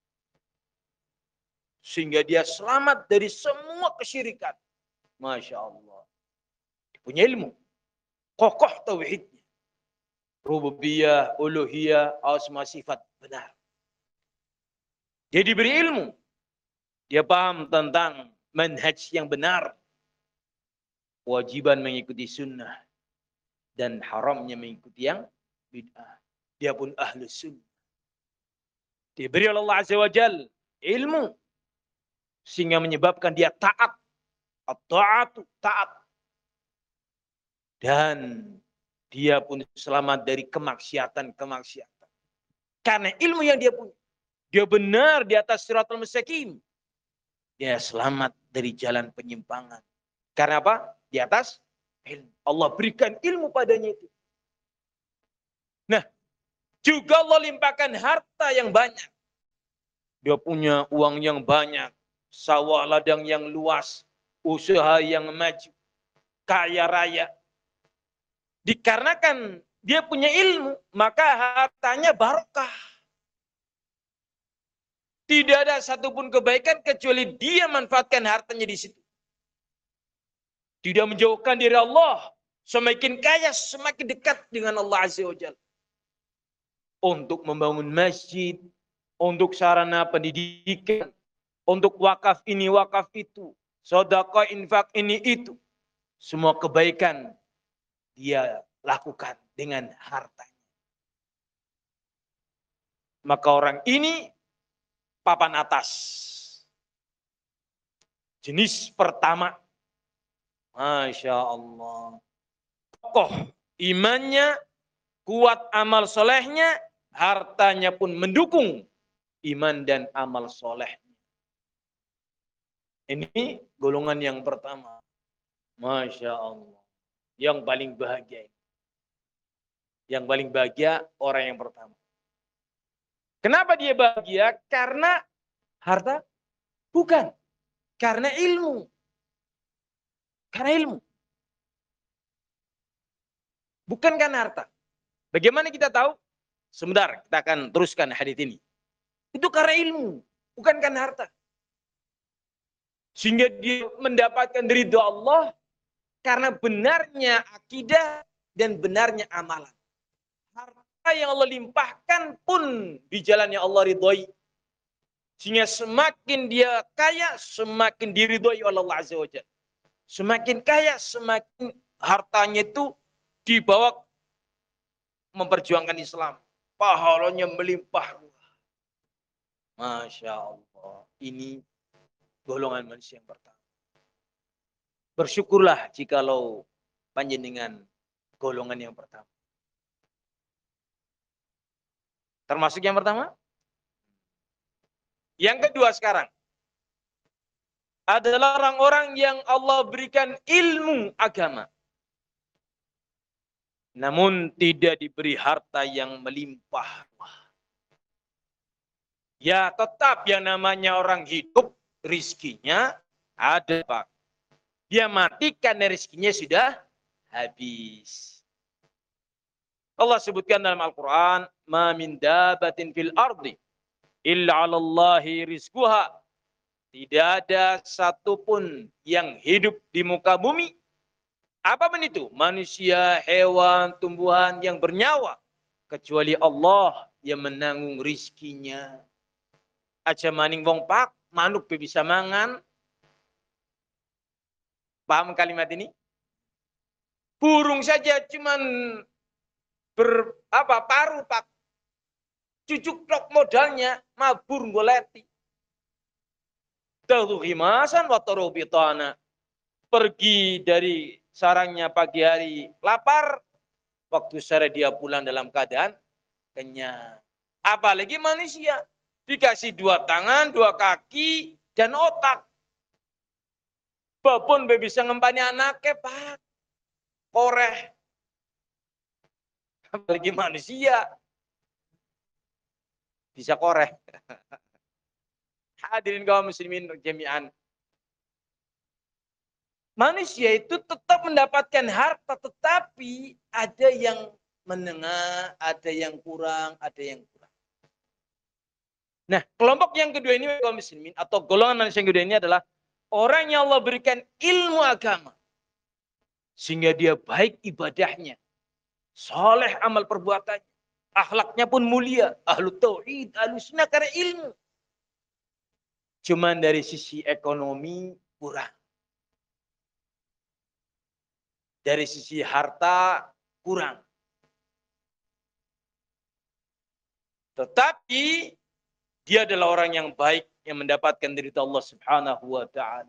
Sehingga dia selamat dari semua kesyirikan. Masya Allah. Dia punya ilmu. Kokoh tauhidnya. Rububiyah, uluhiyah, asma sifat benar. Dia diberi ilmu. Dia paham tentang manhaj yang benar. Kewajiban mengikuti sunnah. Dan haramnya mengikuti yang bid'ah. Dia pun ahlu sunnah. Diberi oleh Allah Azza wa Jal ilmu. Sehingga menyebabkan dia taat. At-ta'atu, taat. Dan dia pun selamat dari kemaksiatan-kemaksiatan. Karena ilmu yang dia punya. Dia benar di atas siratal mustaqim. Dia selamat dari jalan penyimpangan. Karena apa? Di atas ilmu. Allah berikan ilmu padanya itu. Nah, juga Allah limpahkan harta yang banyak. Dia punya uang yang banyak. Sawah ladang yang luas. Usaha yang maju. Kaya raya. Dikarenakan dia punya ilmu, maka hartanya barokah. Tidak ada satupun kebaikan kecuali dia manfaatkan hartanya di situ. Tidak menjauhkan diri Allah. Semakin kaya, semakin dekat dengan Allah Azza wa Jalla. Untuk membangun masjid, untuk sarana pendidikan, untuk wakaf ini, wakaf itu, sedekah, infak ini, itu. Semua kebaikan dia lakukan dengan hartanya. Maka orang ini papan atas. Jenis pertama. Masya Allah. Kokoh imannya, kuat amal solehnya, hartanya pun mendukung iman dan amal solehnya. Ini golongan yang pertama. Masya Allah. Yang paling bahagia. Yang paling bahagia orang yang pertama. Kenapa dia bahagia? Karena harta? Bukan. Karena ilmu. Karena ilmu. Bukan karena harta. Bagaimana kita tahu? Sebentar, kita akan teruskan hadits ini. Itu karena ilmu, bukan karena harta. Sehingga dia mendapatkan ridho Allah karena benarnya akidah dan benarnya amalan. Harta yang Allah limpahkan pun di jalannya Allah ridhoi. Sehingga semakin dia kaya, semakin diridhoi oleh Allah Azza wa Jalla. Semakin kaya, semakin hartanya itu dibawa memperjuangkan Islam. Pahalanya melimpah ruah. Masya Allah. Ini golongan manusia yang pertama. Bersyukurlah jikalau panjenengan golongan yang pertama. Termasuk yang pertama? Yang kedua sekarang. Adalah orang-orang yang Allah berikan ilmu agama. Namun tidak diberi harta yang melimpah. Ya tetap yang namanya orang hidup, rizkinya ada Pak. Dia mati karena rizkinya sudah habis. Allah sebutkan dalam Al-Quran, Ma min dabatin fil ardi, illa 'alallahi rizquha. Tidak ada satupun yang hidup di muka bumi. Apapun itu, manusia, hewan, tumbuhan yang bernyawa, kecuali Allah yang menanggung rizkinya. Aja maning wong pak, manuk bisa mangan. Paham kalimat ini? Burung saja cuman ber apa paru pak. Cucuk tok modalnya, mabur goleti. Tahu himasan wa tarubitana. Pergi dari sarangnya pagi hari lapar, waktu sore dia pulang dalam keadaan kenyang. Apalagi manusia dikasih dua tangan, dua kaki, dan otak. Babon bisa ngempani anaknya pak, koreh. Apalagi manusia bisa koreh. Hadirin kaum muslimin jami'an. Manusia itu tetap mendapatkan harta, tetapi ada yang menengah, ada yang kurang, ada yang kurang. Nah, kelompok yang kedua ini kaum muslimin atau golongan manusia yang kedua ini adalah orang yang Allah berikan ilmu agama. Sehingga dia baik ibadahnya, soleh amal perbuatannya, akhlaknya pun mulia, ahlu tauhid, ahlu sunnah karena ilmu. Cuman dari sisi ekonomi kurang. Dari sisi harta kurang. Tetapi dia adalah orang yang baik yang mendapatkan ridha Allah Subhanahu wa taala.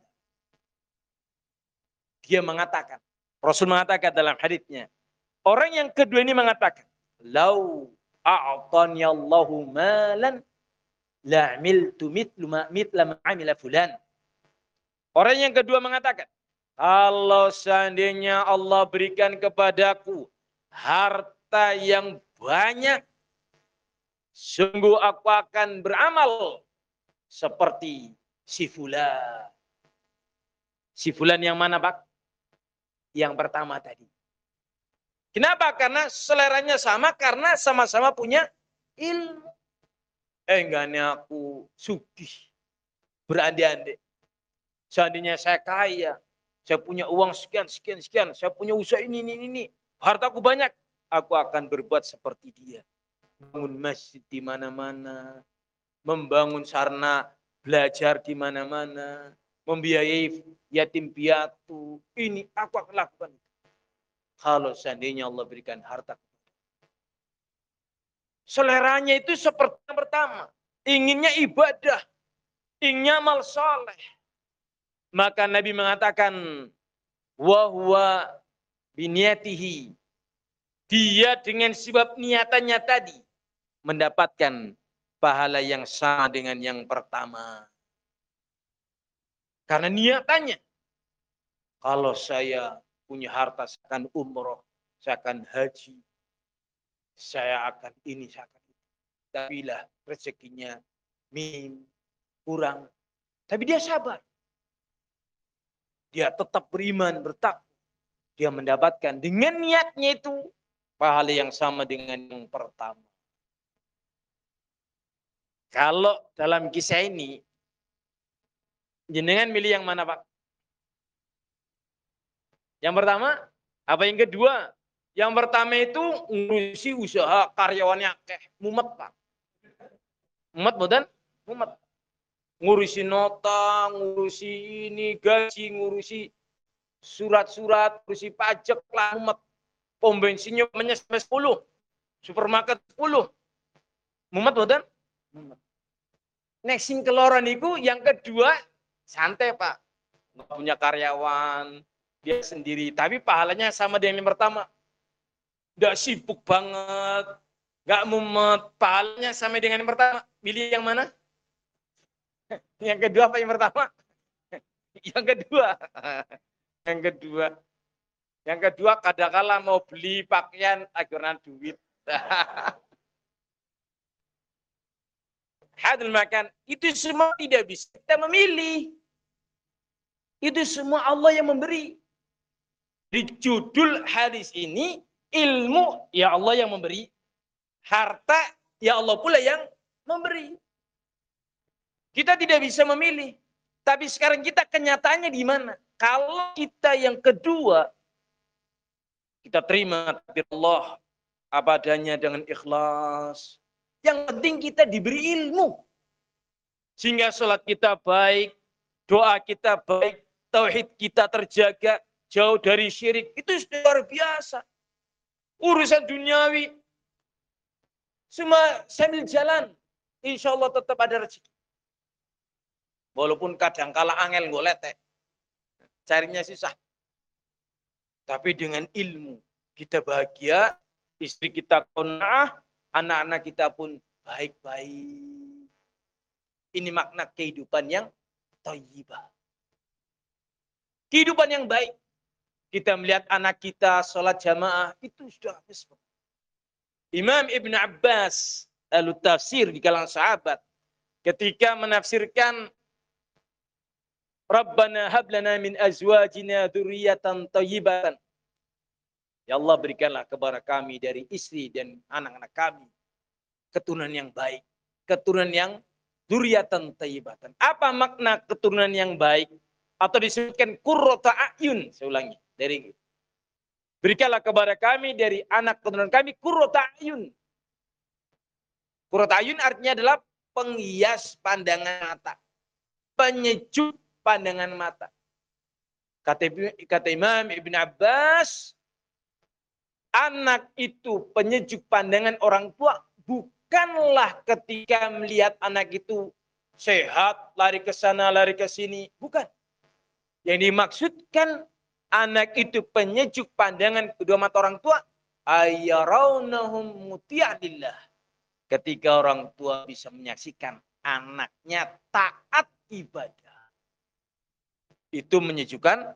Dia mengatakan, Rasul mengatakan dalam haditsnya, orang yang kedua ini mengatakan, "Lau a'tani Allahu malan la amiltu mithla ma mithla ma amila fulan." Orang yang kedua mengatakan, kalau seandainya Allah berikan kepadaku harta yang banyak, sungguh aku akan beramal seperti si fulan. Si fulan yang mana Pak? Yang pertama tadi. Kenapa? Karena seleranya sama, karena sama-sama punya ilmu. enggaknya aku sugih, berandai-andai. Seandainya saya kaya, saya punya uang sekian, sekian, sekian, saya punya usaha ini, ini, ini, hartaku banyak, aku akan berbuat seperti dia. Bangun masjid di mana-mana, membangun sarana belajar di mana-mana, membiayai yatim piatu, ini aku akan lakukan. Kalau seandainya Allah berikan harta. Seleranya itu seperti yang pertama, inginnya ibadah, inginnya amal saleh. Maka Nabi mengatakan, wa huwa biniyatihi. Dia dengan sebab niatannya tadi mendapatkan pahala yang sama dengan yang pertama. Karena niatannya, kalau saya punya harta, saya akan umroh, saya akan haji, saya akan ini, saya akan itu. Tapi lah rezekinya minim, kurang. Tapi dia sabar. Dia tetap beriman, bertakwa. Dia mendapatkan dengan niatnya itu pahala yang sama dengan yang pertama. Kalau dalam kisah ini, jenengan milih yang mana, Pak? Yang pertama? Apa yang kedua? Yang pertama itu ngurusi usaha karyawannya akeh, mumet, Pak. Mumet boten? Mumet. Ngurusi nota, ngurusi ini, gaji, ngurusi surat-surat, ngurusi pajak lah, mumet. Pom bensinnya sampai sepuluh. Supermarket sepuluh. Mumet boten? Mumet. Nek sing keloron itu yang kedua santai, Pak. Nggak punya karyawan, dia sendiri. Tapi pahalanya sama dengan yang pertama. Nggak sibuk banget, nggak mumet. Pahalanya sama dengan yang pertama. Pilih yang mana? Yang kedua apa yang pertama? Yang kedua. Yang kedua. Yang kedua kadang-kala mau beli pakaian akhirnya duit. Hadul makan. Itu semua tidak bisa kita memilih. Itu semua Allah yang memberi. Di judul hadis ini, ilmu ya Allah yang memberi. Harta ya Allah pula yang memberi. Kita tidak bisa memilih. Tapi sekarang kita kenyataannya di mana? Kalau kita yang kedua, kita terima takdir Allah apa adanya dengan ikhlas. Yang penting kita diberi ilmu. Sehingga sholat kita baik, doa kita baik, tauhid kita terjaga, jauh dari syirik. Itu luar biasa. Urusan duniawi, semua sambil jalan. Insya Allah tetap ada rezeki. Walaupun kadang-kala angel golete, carinya susah. Tapi dengan ilmu, kita bahagia, istri kita qanaah, anak-anak kita pun baik-baik. Ini makna kehidupan yang thayyibah. Kehidupan yang baik. Kita melihat anak kita sholat jamaah, itu sudah habis. Imam Ibn Abbas, ahlu tafsir di kalangan sahabat, ketika menafsirkan Rabbana hablana min azwajina dzurriyyatan thayyibatan. Ya Allah berikanlah kepada kami dari istri dan anak-anak kami keturunan yang baik, keturunan yang dzurriyyatan thayyibatan. Apa makna keturunan yang baik? Atau disebutkan qurrata a'yun, saya ulangi. Dari berikanlah kepada kami dari anak keturunan kami qurrata a'yun. Qurrata a'yun artinya adalah penghias pandangan mata, penyejuk pandangan mata. Kata, kata Imam Ibn Abbas, anak itu penyejuk pandangan orang tua bukanlah ketika melihat anak itu sehat, lari ke sana, lari ke sini. Bukan. Yang dimaksudkan anak itu penyejuk pandangan kedua mata orang tua, ayyarawnahum muti'alillah. Ketika orang tua bisa menyaksikan anaknya taat ibadah. Itu menyejukkan.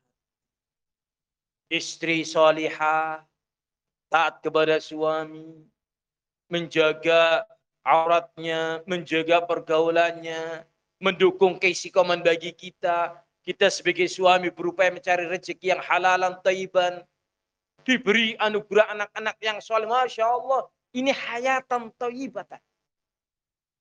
Istri solihah, taat kepada suami, menjaga auratnya, menjaga pergaulannya, mendukung keistiqoman bagi kita. Kita sebagai suami berupaya mencari rezeki yang halalan thayyiban. Diberi anugerah anak-anak yang soleh. Masya Allah, ini hayatan thayyibatan.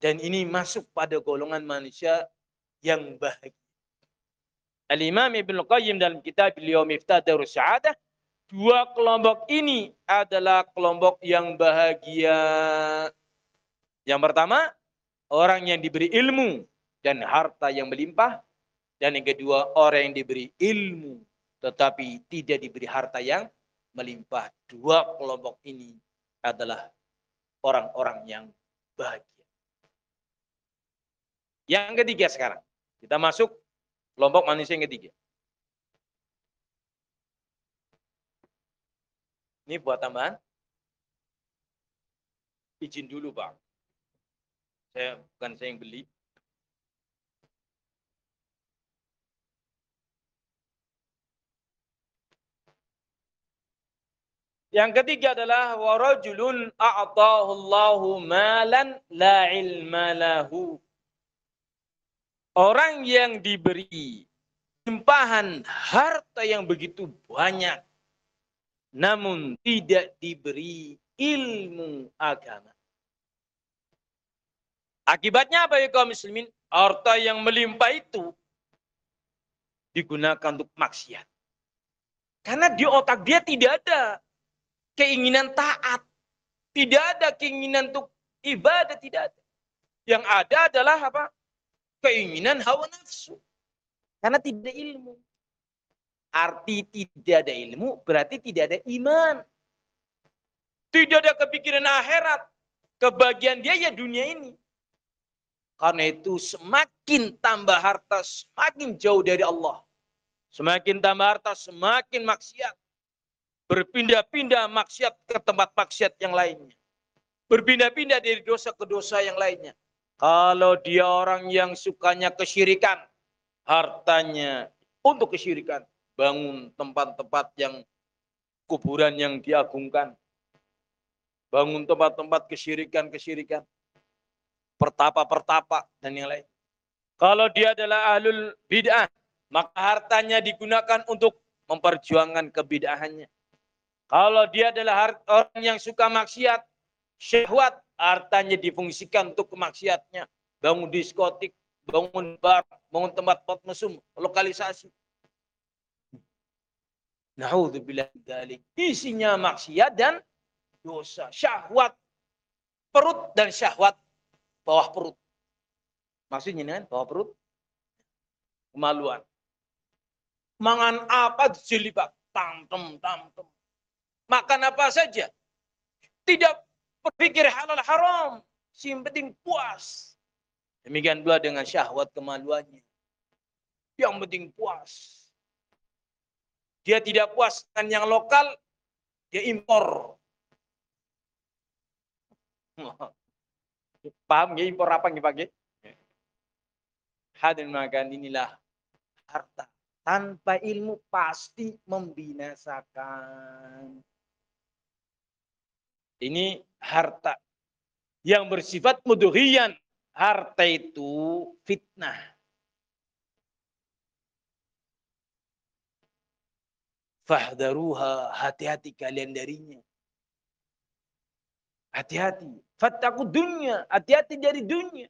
Dan ini masuk pada golongan manusia yang bahagia. Al-Imam Ibnu Qayyim dalam kitab beliau Miftah Darus Sa'adah, dua kelompok ini adalah kelompok yang bahagia. Yang pertama, orang yang diberi ilmu dan harta yang melimpah. Dan yang kedua, orang yang diberi ilmu tetapi tidak diberi harta yang melimpah. Dua kelompok ini adalah orang-orang yang bahagia. Yang ketiga sekarang, kita masuk kelompok manusia yang ketiga. Ini buat tambahan. Izin dulu, Pak. Saya bukan saya yang beli. Yang ketiga adalah warajulun a'tahu Allahu malan la ilma lahu. Orang yang diberi limpahan harta yang begitu banyak namun tidak diberi ilmu agama. Akibatnya apa ya kaum muslimin? Harta yang melimpah itu digunakan untuk maksiat. Karena di otak dia tidak ada keinginan taat. Tidak ada keinginan untuk ibadah, tidak ada. Yang ada adalah apa? Keinginan hawa nafsu. Karena tidak ada ilmu. Arti tidak ada ilmu berarti tidak ada iman. Tidak ada kepikiran akhirat. Kebahagiaan dia ya dunia ini. Karena itu semakin tambah harta semakin jauh dari Allah. Semakin tambah harta semakin maksiat. Berpindah-pindah maksiat ke tempat maksiat yang lainnya. Berpindah-pindah dari dosa ke dosa yang lainnya. Kalau dia orang yang sukanya kesyirikan, hartanya untuk kesyirikan. Bangun tempat-tempat yang kuburan yang diagungkan. Bangun tempat-tempat kesyirikan-kesyirikan. Pertapa-pertapa dan yang lain. Kalau dia adalah ahlul bid'ah, maka hartanya digunakan untuk memperjuangkan kebid'ahannya. Kalau dia adalah orang yang suka maksiat, syahwat, hartanya difungsikan untuk kemaksiatnya. Bangun diskotik, bangun bar, bangun tempat-tempat mesum, lokalisasi. Na'udzubillah dzalik. Isinya maksiat dan dosa. Syahwat perut dan syahwat bawah perut. Maksudnya kan bawah perut kemaluan. Mangan apa dijelibat, tamtem tamtem. Makan apa saja. Tidak berpikir halal haram, yang penting puas. Demikian pula dengan syahwat kemaluannya. Yang penting puas. Dia tidak puas dengan yang lokal, dia impor. Paham ya impor apa nih Pak? Hadirin makan inilah harta. Tanpa ilmu pasti membinasakan. Ini harta yang bersifat mudhiyan. Harta itu fitnah. Fahdaruha, hati-hati kalian darinya. Hati-hati. Fattaku dunya, hati-hati dari dunia.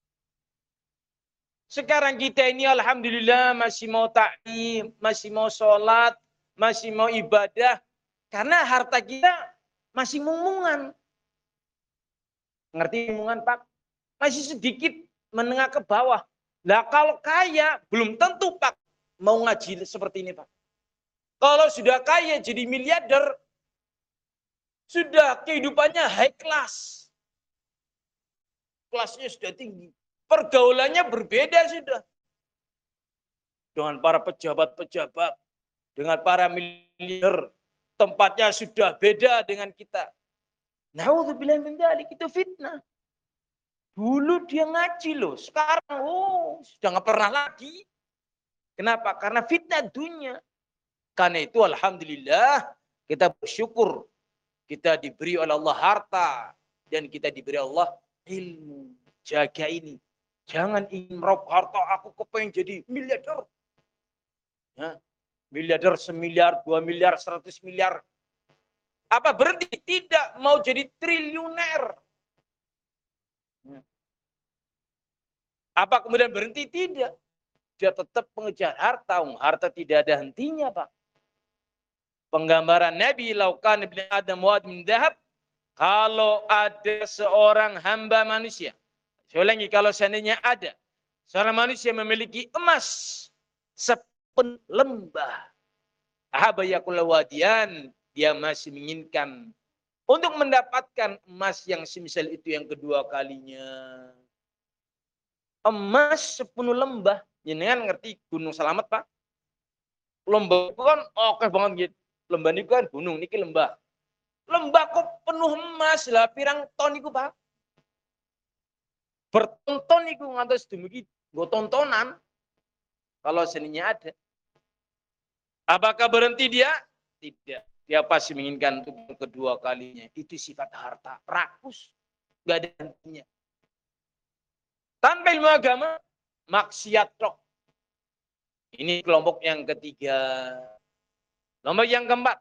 Sekarang kita ini alhamdulillah masih mau ta'lim, masih mau sholat, masih mau ibadah. Karena harta kita masih mumungan. Ngerti mumungan Pak? Masih sedikit menengah ke bawah. Lah kalau kaya belum tentu Pak mau ngaji seperti ini Pak. Kalau sudah kaya jadi miliarder, sudah kehidupannya high class. Kelasnya sudah tinggi. Pergaulannya berbeda sudah. Dengan para pejabat-pejabat, dengan para miliarder, tempatnya sudah beda dengan kita. Na'udzubillah min dzalik, itu fitnah. Dulu dia ngaji loh, sekarang oh sudah nggak pernah lagi. Kenapa? Karena fitnah dunia. Karena itu alhamdulillah kita bersyukur kita diberi oleh Allah harta dan kita diberi Allah ilmu. Jaga ini. Jangan ingin meraup harta aku kepengen jadi miliarder. Ya, miliarder semiliar, dua miliar, seratus miliar. Apa berhenti? Tidak mau jadi triliuner. Ya. Apa kemudian berhenti? Tidak. Dia tetap mengejar harta. Harta tidak ada hentinya, Pak. Penggambaran Nabi, laukan ibn Adam wad min dahab, kalau ada seorang hamba manusia, saya ulangi, kalau seandainya ada seorang manusia memiliki emas sepenuh lembah, ahabayakul wadian, dia masih menginginkan untuk mendapatkan emas yang semisal itu yang kedua kalinya. Emas sepenuh lembah, jenengan ngerti Gunung Selamat, Pak? Lembah itu kan oke banget gitu. Lembah ini kan gunung, niki lembah. Lembah kok penuh emas lah, pirang ton itu, Pak. Bertonton itu ngantos demikian, gue tontonan. Kalau seninya ada. Apakah berhenti dia? Tidak. Dia pasti menginginkan untuk kedua kalinya. Itu sifat harta. Rakus. Gak ada hentinya. Tanpa ilmu agama, maksiat rok. Ini kelompok yang ketiga. Kelompok yang keempat.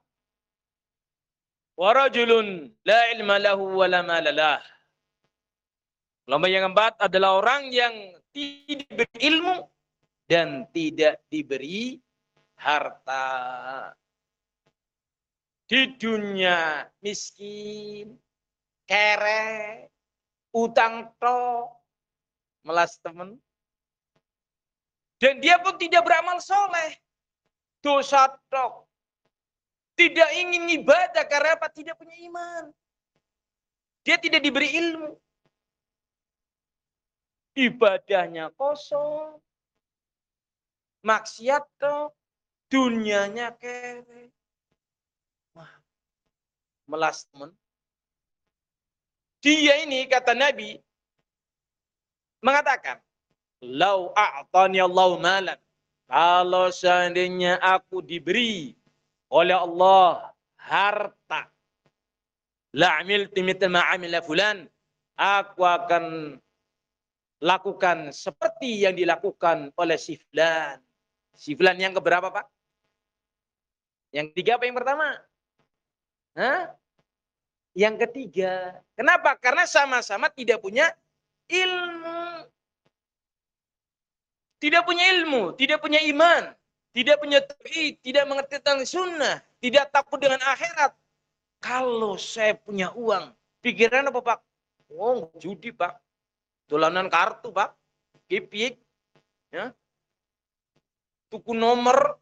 Warajulun la ilma lahu wa la malalah. Kelompok yang keempat adalah orang yang tidak berilmu dan tidak diberi harta. Di dunia miskin, kere, utang tok, melas temen. Dan dia pun tidak beramal soleh. Dosa tok. Tidak ingin ibadah karena apa? Tidak punya iman. Dia tidak diberi ilmu. Ibadahnya kosong. Maksiat tok. Dunianya kere. Wah, melas temen. Dia ini kata Nabi mengatakan, lau a'tani Allahu malan. Kalau seandainya aku diberi oleh Allah harta, la amiltu mithla ma amila fulan, aku akan lakukan seperti yang dilakukan oleh si fulan. Si fulan yang keberapa, Pak? Yang ketiga apa yang pertama? Hah? Yang ketiga. Kenapa? Karena sama-sama tidak punya ilmu. Tidak punya ilmu, tidak punya iman, tidak punya tauhid, tidak mengerti tentang sunnah, tidak takut dengan akhirat. Kalau saya punya uang, pikiran apa, Pak? Oh, judi, Pak. Dolanan kartu, Pak. Kipik. Ya. Tuku nomor.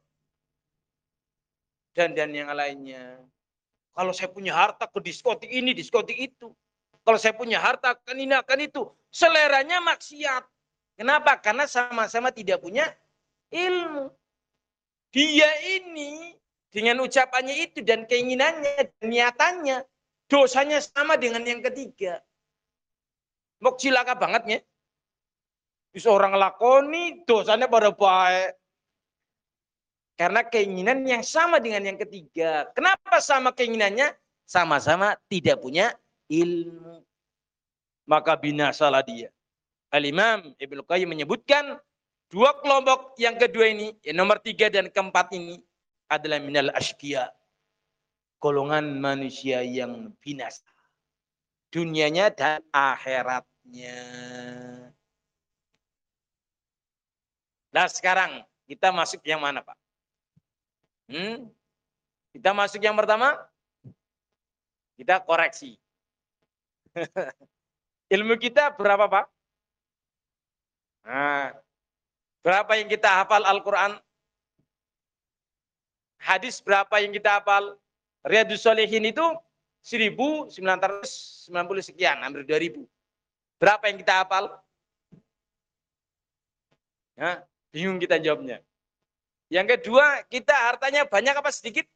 Dan dan yang lainnya. Kalau saya punya harta ke diskotik ini, diskotik itu. Kalau saya punya harta akan ini, akan itu. Seleranya maksiat. Kenapa? Karena sama-sama tidak punya ilmu. Dia ini dengan ucapannya itu dan keinginannya, dan niatannya, dosanya sama dengan yang ketiga. Mok cilaka banget ya. Bisa orang lakoni, dosanya pada baik. Karena keinginan yang sama dengan yang ketiga. Kenapa sama keinginannya? Sama-sama tidak punya ilmu. Maka binasalah dia. Al-Imam Ibnu Qayyim menyebutkan dua kelompok yang kedua ini, yang nomor tiga dan keempat ini adalah minal ashqiya. Golongan manusia yang binasa. Dunianya dan akhiratnya. Nah sekarang kita masuk yang mana, Pak? Hmm? Kita masuk yang pertama, kita koreksi. Ilmu kita berapa, Pak? Nah, berapa yang kita hafal Al-Quran? Hadis berapa yang kita hafal? Riyadhus Shalihin itu seribu sembilan ratus sembilan puluh sekian, hampir dua ribu. Berapa yang kita hafal? Ya, bingung kita jawabnya. Yang kedua, kita hartanya banyak apa sedikit?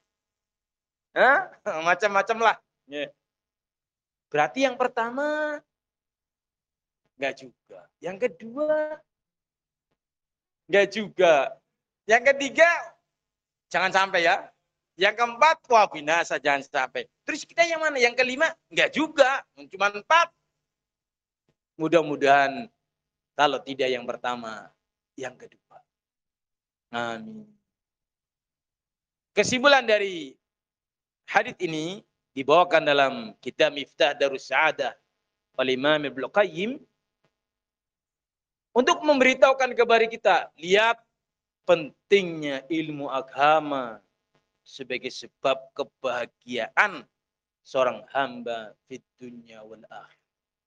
Macam-macam lah. Ya. Berarti yang pertama enggak juga. Yang kedua enggak juga. Yang ketiga jangan sampai ya. Yang keempat wah binasa jangan sampai. Terus kita yang mana? Yang kelima enggak juga. Cuma empat. Mudah-mudahan kalau tidak yang pertama, yang kedua. Amin. Kesimpulan dari hadis ini dibawakan dalam kitab Miftah Darus Sa'adah oleh Imam Ibnu Qayyim. Untuk memberitahukan kepada kita, lihat pentingnya ilmu agama sebagai sebab kebahagiaan seorang hamba di dunia wal akhirah.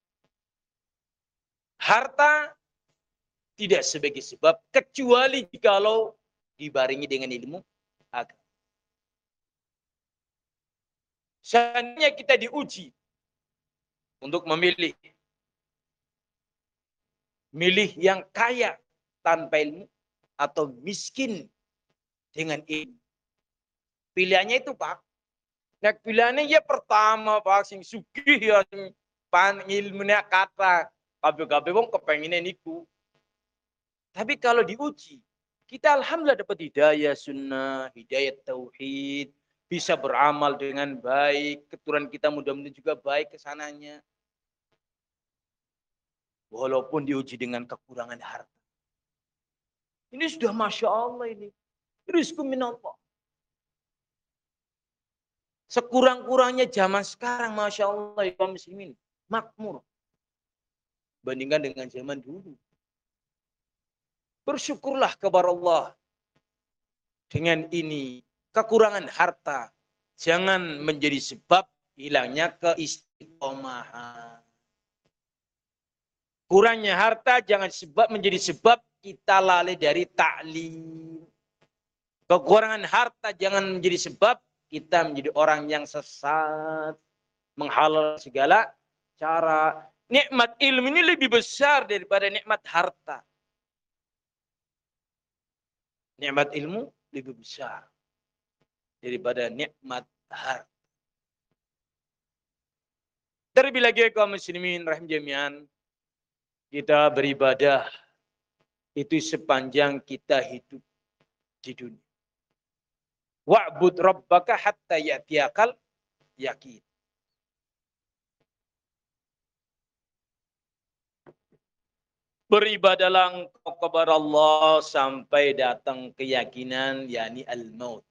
Harta tidak sebagai sebab, kecuali jikalau dibarengi dengan ilmu agama. Seandainya kita diuji untuk memilih, milih yang kaya tanpa ilmu atau miskin dengan ilmu. Pilihannya itu, Pak. Nah, pilihannya ya pertama, Pak, sing sugih ya pan ilmunya kata kabeh-kabeh wong kepengine niku. Tapi kalau diuji, kita alhamdulillah dapat hidayah sunnah, hidayah tauhid, bisa beramal dengan baik, keturunan kita mudah-mudahan juga baik kesananya. Walaupun diuji dengan kekurangan harta. Ini sudah Masya Allah ini. Rizku minallah. Sekurang-kurangnya zaman sekarang Masya Allah ya muslimin. Makmur. Bandingkan dengan zaman dulu. Bersyukurlah kepada Allah. Dengan ini kekurangan harta. Jangan menjadi sebab hilangnya keistiqomahan. Kurangnya harta jangan sebab menjadi sebab kita lalai dari ta'lim. Kekurangan harta jangan menjadi sebab kita menjadi orang yang sesat. Menghalal segala cara. Nikmat ilmu ini lebih besar daripada nikmat harta. Nikmat ilmu lebih besar daripada nikmat harta. Terlebih lagi kaum muslimin rahim jami'an, kita beribadah itu sepanjang kita hidup di dunia. Wa'bud rabbaka hatta ya'tiyakal yakin. Beribadahlah engkau kepada Allah sampai datang keyakinan, yakni al-maut.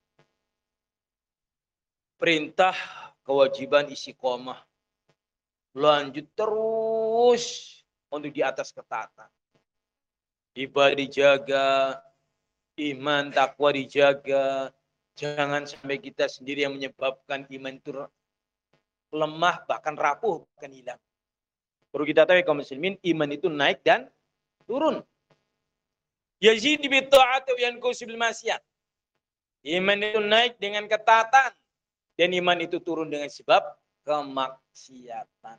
Perintah, kewajiban istiqomah. Lanjut terus untuk di atas ketaatan. Ibadah dijaga, iman takwa dijaga. Jangan sampai kita sendiri yang menyebabkan iman itu lemah, bahkan rapuh, bahkan hilang. Perlu kita tahu ya kaum muslimin, iman itu naik dan turun. Yazid bi ta'ati wa yanqusu bil maksiat. Iman itu naik dengan ketaatan dan iman itu turun dengan sebab kemaksiatan.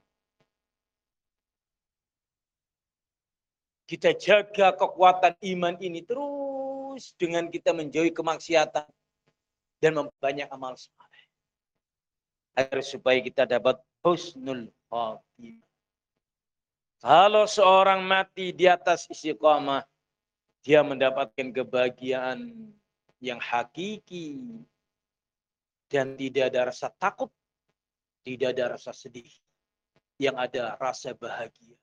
Kita jaga kekuatan iman ini terus dengan kita menjauhi kemaksiatan dan memperbanyak amal saleh. Agar supaya kita dapat husnul khatimah. Kalau seorang mati di atas istiqamah, dia mendapatkan kebahagiaan yang hakiki. Dan tidak ada rasa takut, tidak ada rasa sedih. Yang ada rasa bahagia.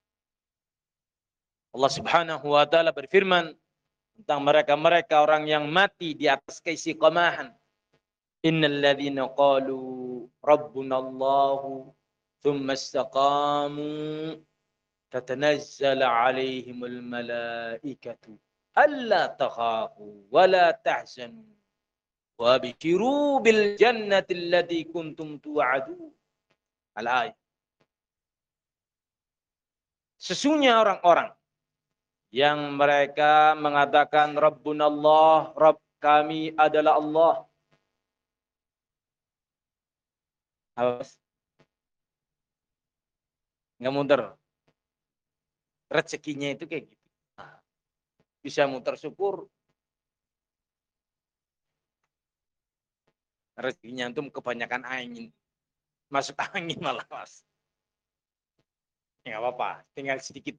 Allah subhanahu wa ta'ala berfirman tentang mereka-mereka orang yang mati di atas keistiqamahan. Innal ladzina qalu rabbunallahu thumma istaqamu tatanazzalu alaihimul malaikatu alla takhafu wa la tahzanu wa abshiru bil jannati allati kuntum tu'adun. Al-ayat. Sesungguhnya orang-orang yang mereka mengatakan Rabbunallah, Rabb kami adalah Allah. Awas. Nggak muter. Rezekinya itu kayak gitu. Nah, bisa muter syukur. Rezekinya itu kebanyakan angin. Masuk angin malah mas. Ya nggak apa-apa, tinggal sedikit.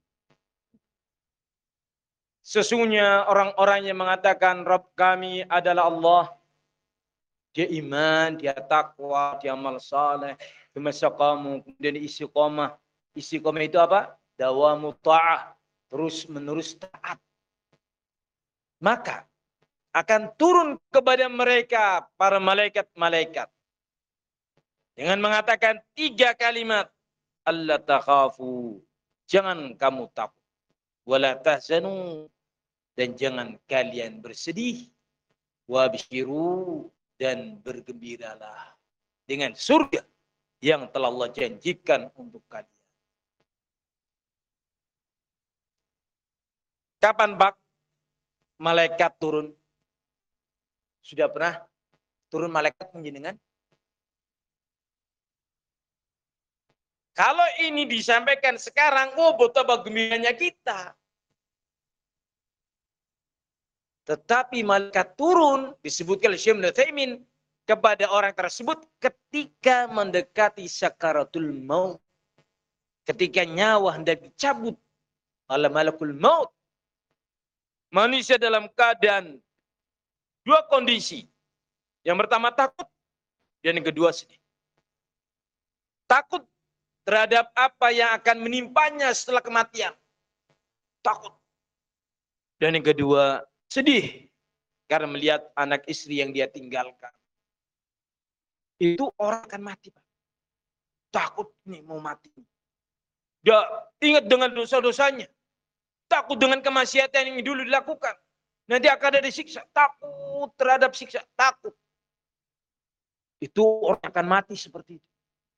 Sesungguhnya orang-orang yang mengatakan Rabb kami adalah Allah. Dia iman, dia takwa, dia amal saleh, kemudian kemudian istiqomah. Istiqomah itu apa? Dawamu ta'ah, terus menerus taat. Maka akan turun kepada mereka para malaikat-malaikat dengan mengatakan tiga kalimat. Allah takhafu, jangan kamu takut. wala tahzanu, dan jangan kalian bersedih, wabshiru, dan bergembiralah dengan surga yang telah Allah janjikan untuk kalian. Kapan Pak malaikat turun? Sudah pernah turun malaikat menjenengan? Kalau ini disampaikan sekarang, oh betapa gembiranya kita. Tetapi malaikat turun, disebutkan oleh Syekh Ibnu Utsaimin, kepada orang tersebut ketika mendekati sakaratul maut. Ketika nyawa hendak dicabut oleh malakul maut. Manusia dalam keadaan dua kondisi. Yang pertama takut, dan yang kedua sedih. Takut terhadap apa yang akan menimpanya setelah kematian. Takut. Dan yang kedua sedih karena melihat anak istri yang dia tinggalkan. Itu orang akan mati, Pak. Takut nih mau mati. Dia ingat dengan dosa-dosanya. Takut dengan kemaksiatan yang dulu dilakukan. Nanti akan ada disiksa. Takut terhadap siksa. Takut. Itu orang akan mati seperti itu.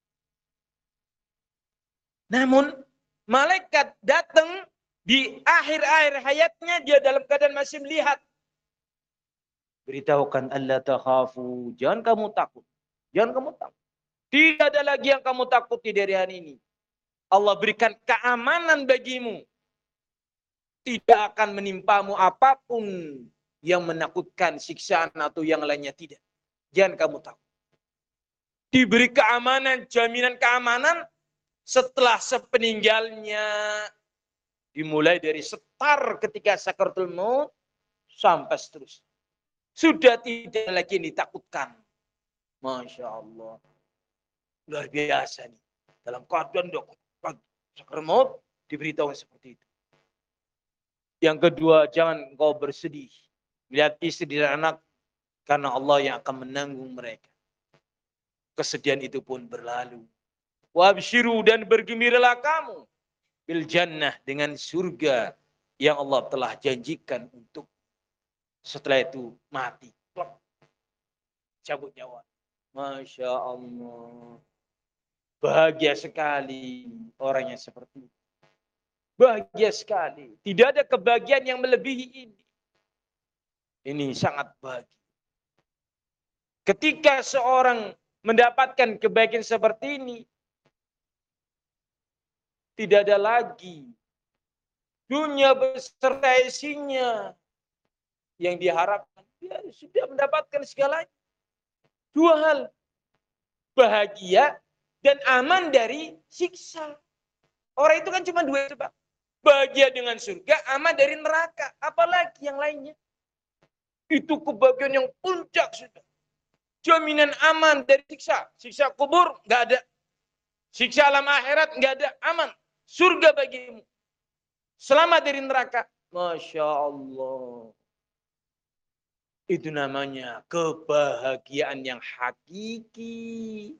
Namun malaikat datang di akhir-akhir hayatnya, dia dalam keadaan masih melihat. Beritahukan Allah takhafu, jangan kamu takut. Jangan kamu takut. Tidak ada lagi yang kamu takuti dari hari ini. Allah berikan keamanan bagimu. Tidak akan menimpamu apapun yang menakutkan, siksaan atau yang lainnya, tidak. Jangan kamu takut. Diberi keamanan, jaminan keamanan setelah sepeninggalnya. Dimulai dari setar ketika sakaratul maut sampai seterusnya. Sudah tidak lagi ditakutkan. Masya Allah. Luar biasa nih. Dalam keadaan sakaratul maut diberitahu seperti itu. Yang kedua, jangan engkau bersedih. Lihat istri dan anak, karena Allah yang akan menanggung mereka. Kesedihan itu pun berlalu. Wabshiru, dan bergembiralah kamu bil jannah, dengan surga yang Allah telah janjikan untuk. Setelah itu mati, plop, cabut nyawa. Masya Allah. Bahagia sekali orang yang seperti itu. Bahagia sekali. Tidak ada kebahagiaan yang melebihi ini. Ini sangat bahagia. Ketika seorang mendapatkan kebahagiaan seperti ini, tidak ada lagi dunia beserta isinya yang diharapkan. Dia sudah mendapatkan segalanya. Dua hal. Bahagia dan aman dari siksa. Orang itu kan cuma dua itu, Pak. Bahagia dengan surga, aman dari neraka. Apalagi yang lainnya. Itu kebahagiaan yang puncak sudah. Jaminan aman dari siksa. Siksa kubur nggak ada. Siksa alam akhirat nggak ada. Aman. Surga bagimu. Selamat dari neraka. Masya Allah. Itu namanya kebahagiaan yang hakiki.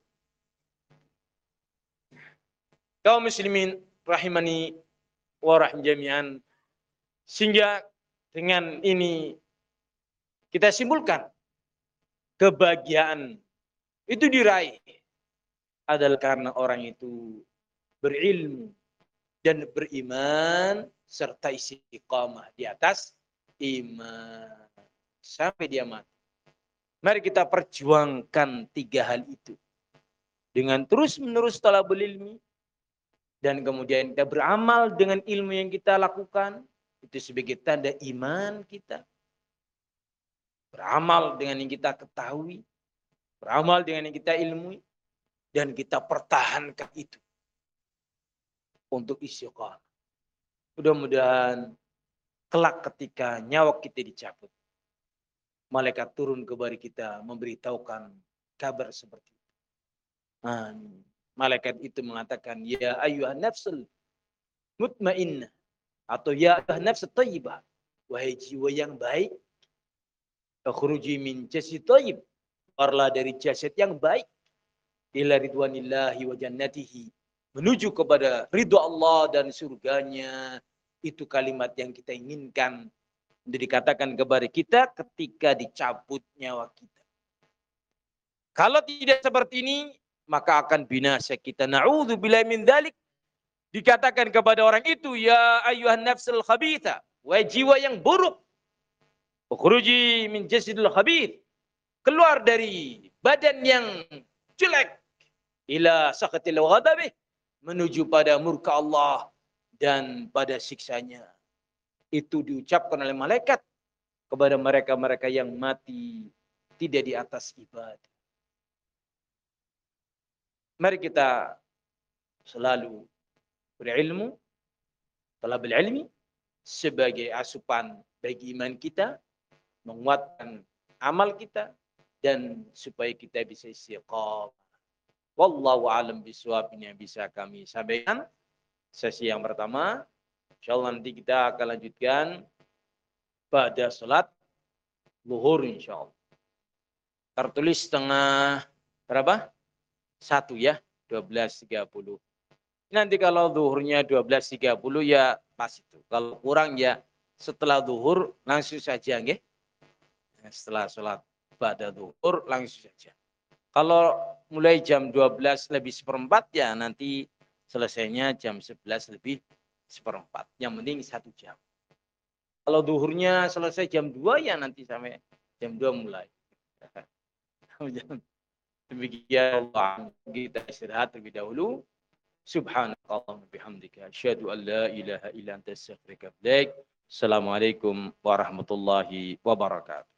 Kaum muslimin rahimani wa rahim jami'an. Sehingga dengan ini kita simpulkan kebahagiaan itu diraih adalah karena orang itu berilmu dan beriman serta istiqamah di atas iman sampai dia mati. Mari kita perjuangkan tiga hal itu dengan terus-menerus talabul ilmi, dan kemudian kita beramal dengan ilmu yang kita lakukan. Itu sebagai tanda iman kita. Beramal dengan yang kita ketahui, beramal dengan yang kita ilmui, dan kita pertahankan itu untuk istiqamah. Mudah-mudahan kelak ketika nyawa kita dicabut, malaikat turun kepada kita memberitahukan kabar seperti itu. Nah, malaikat itu mengatakan, ya ayyuhan nafsul mutmainnah, atau ya ayyuhan nafsul thayyibah, wahai jiwa yang baik, akhruji min jasad thayyib, keluarlah dari jasad yang baik, ila ridwanillahi wa jannatihi, menuju kepada ridha Allah dan surganya. Itu kalimat yang kita inginkan untuk dikatakan kepada kita ketika dicabut nyawa kita. Kalau tidak seperti ini, maka akan binasa kita. Na'udzubillahi min dzalik. Dikatakan kepada orang itu, ya ayyuhan nafsul khabitha, wahai jiwa yang buruk, ukhruji min jasadil khabith, keluar dari badan yang jelek, ila sakhatil ghadabih, menuju pada murka Allah dan pada siksanya. Itu diucapkan oleh malaikat kepada mereka-mereka yang mati tidak di atas ibadah. Mari kita selalu berilmu, talabul ilmi sebagai asupan bagi iman kita, menguatkan amal kita, dan supaya kita bisa istiqamah. Wallahu a'lam bishawab, ini yang bisa kami sampaikan sesi yang pertama. Insyaallah nanti kita akan lanjutkan pada salat zuhur insyaallah. Tertulis setengah berapa? Satu ya, dua belas tiga puluh. Nanti kalau zuhurnya dua belas tiga puluh ya pas itu. Kalau kurang ya setelah zuhur langsung saja nggih. Setelah sholat pada zuhur langsung saja. Kalau mulai jam dua belas lebih seperempat ya nanti selesainya jam sebelas lebih seperempat. Yang penting satu jam. Kalau zuhurnya selesai jam dua ya nanti sampai jam dua mulai. Demikian Allah, kita istirahat terlebih dahulu. Subhanakallahumma bihamdika asyhadu an la ilaha illa anta astaghfiruka wa atubu ilaik. Assalamualaikum warahmatullahi wabarakatuh.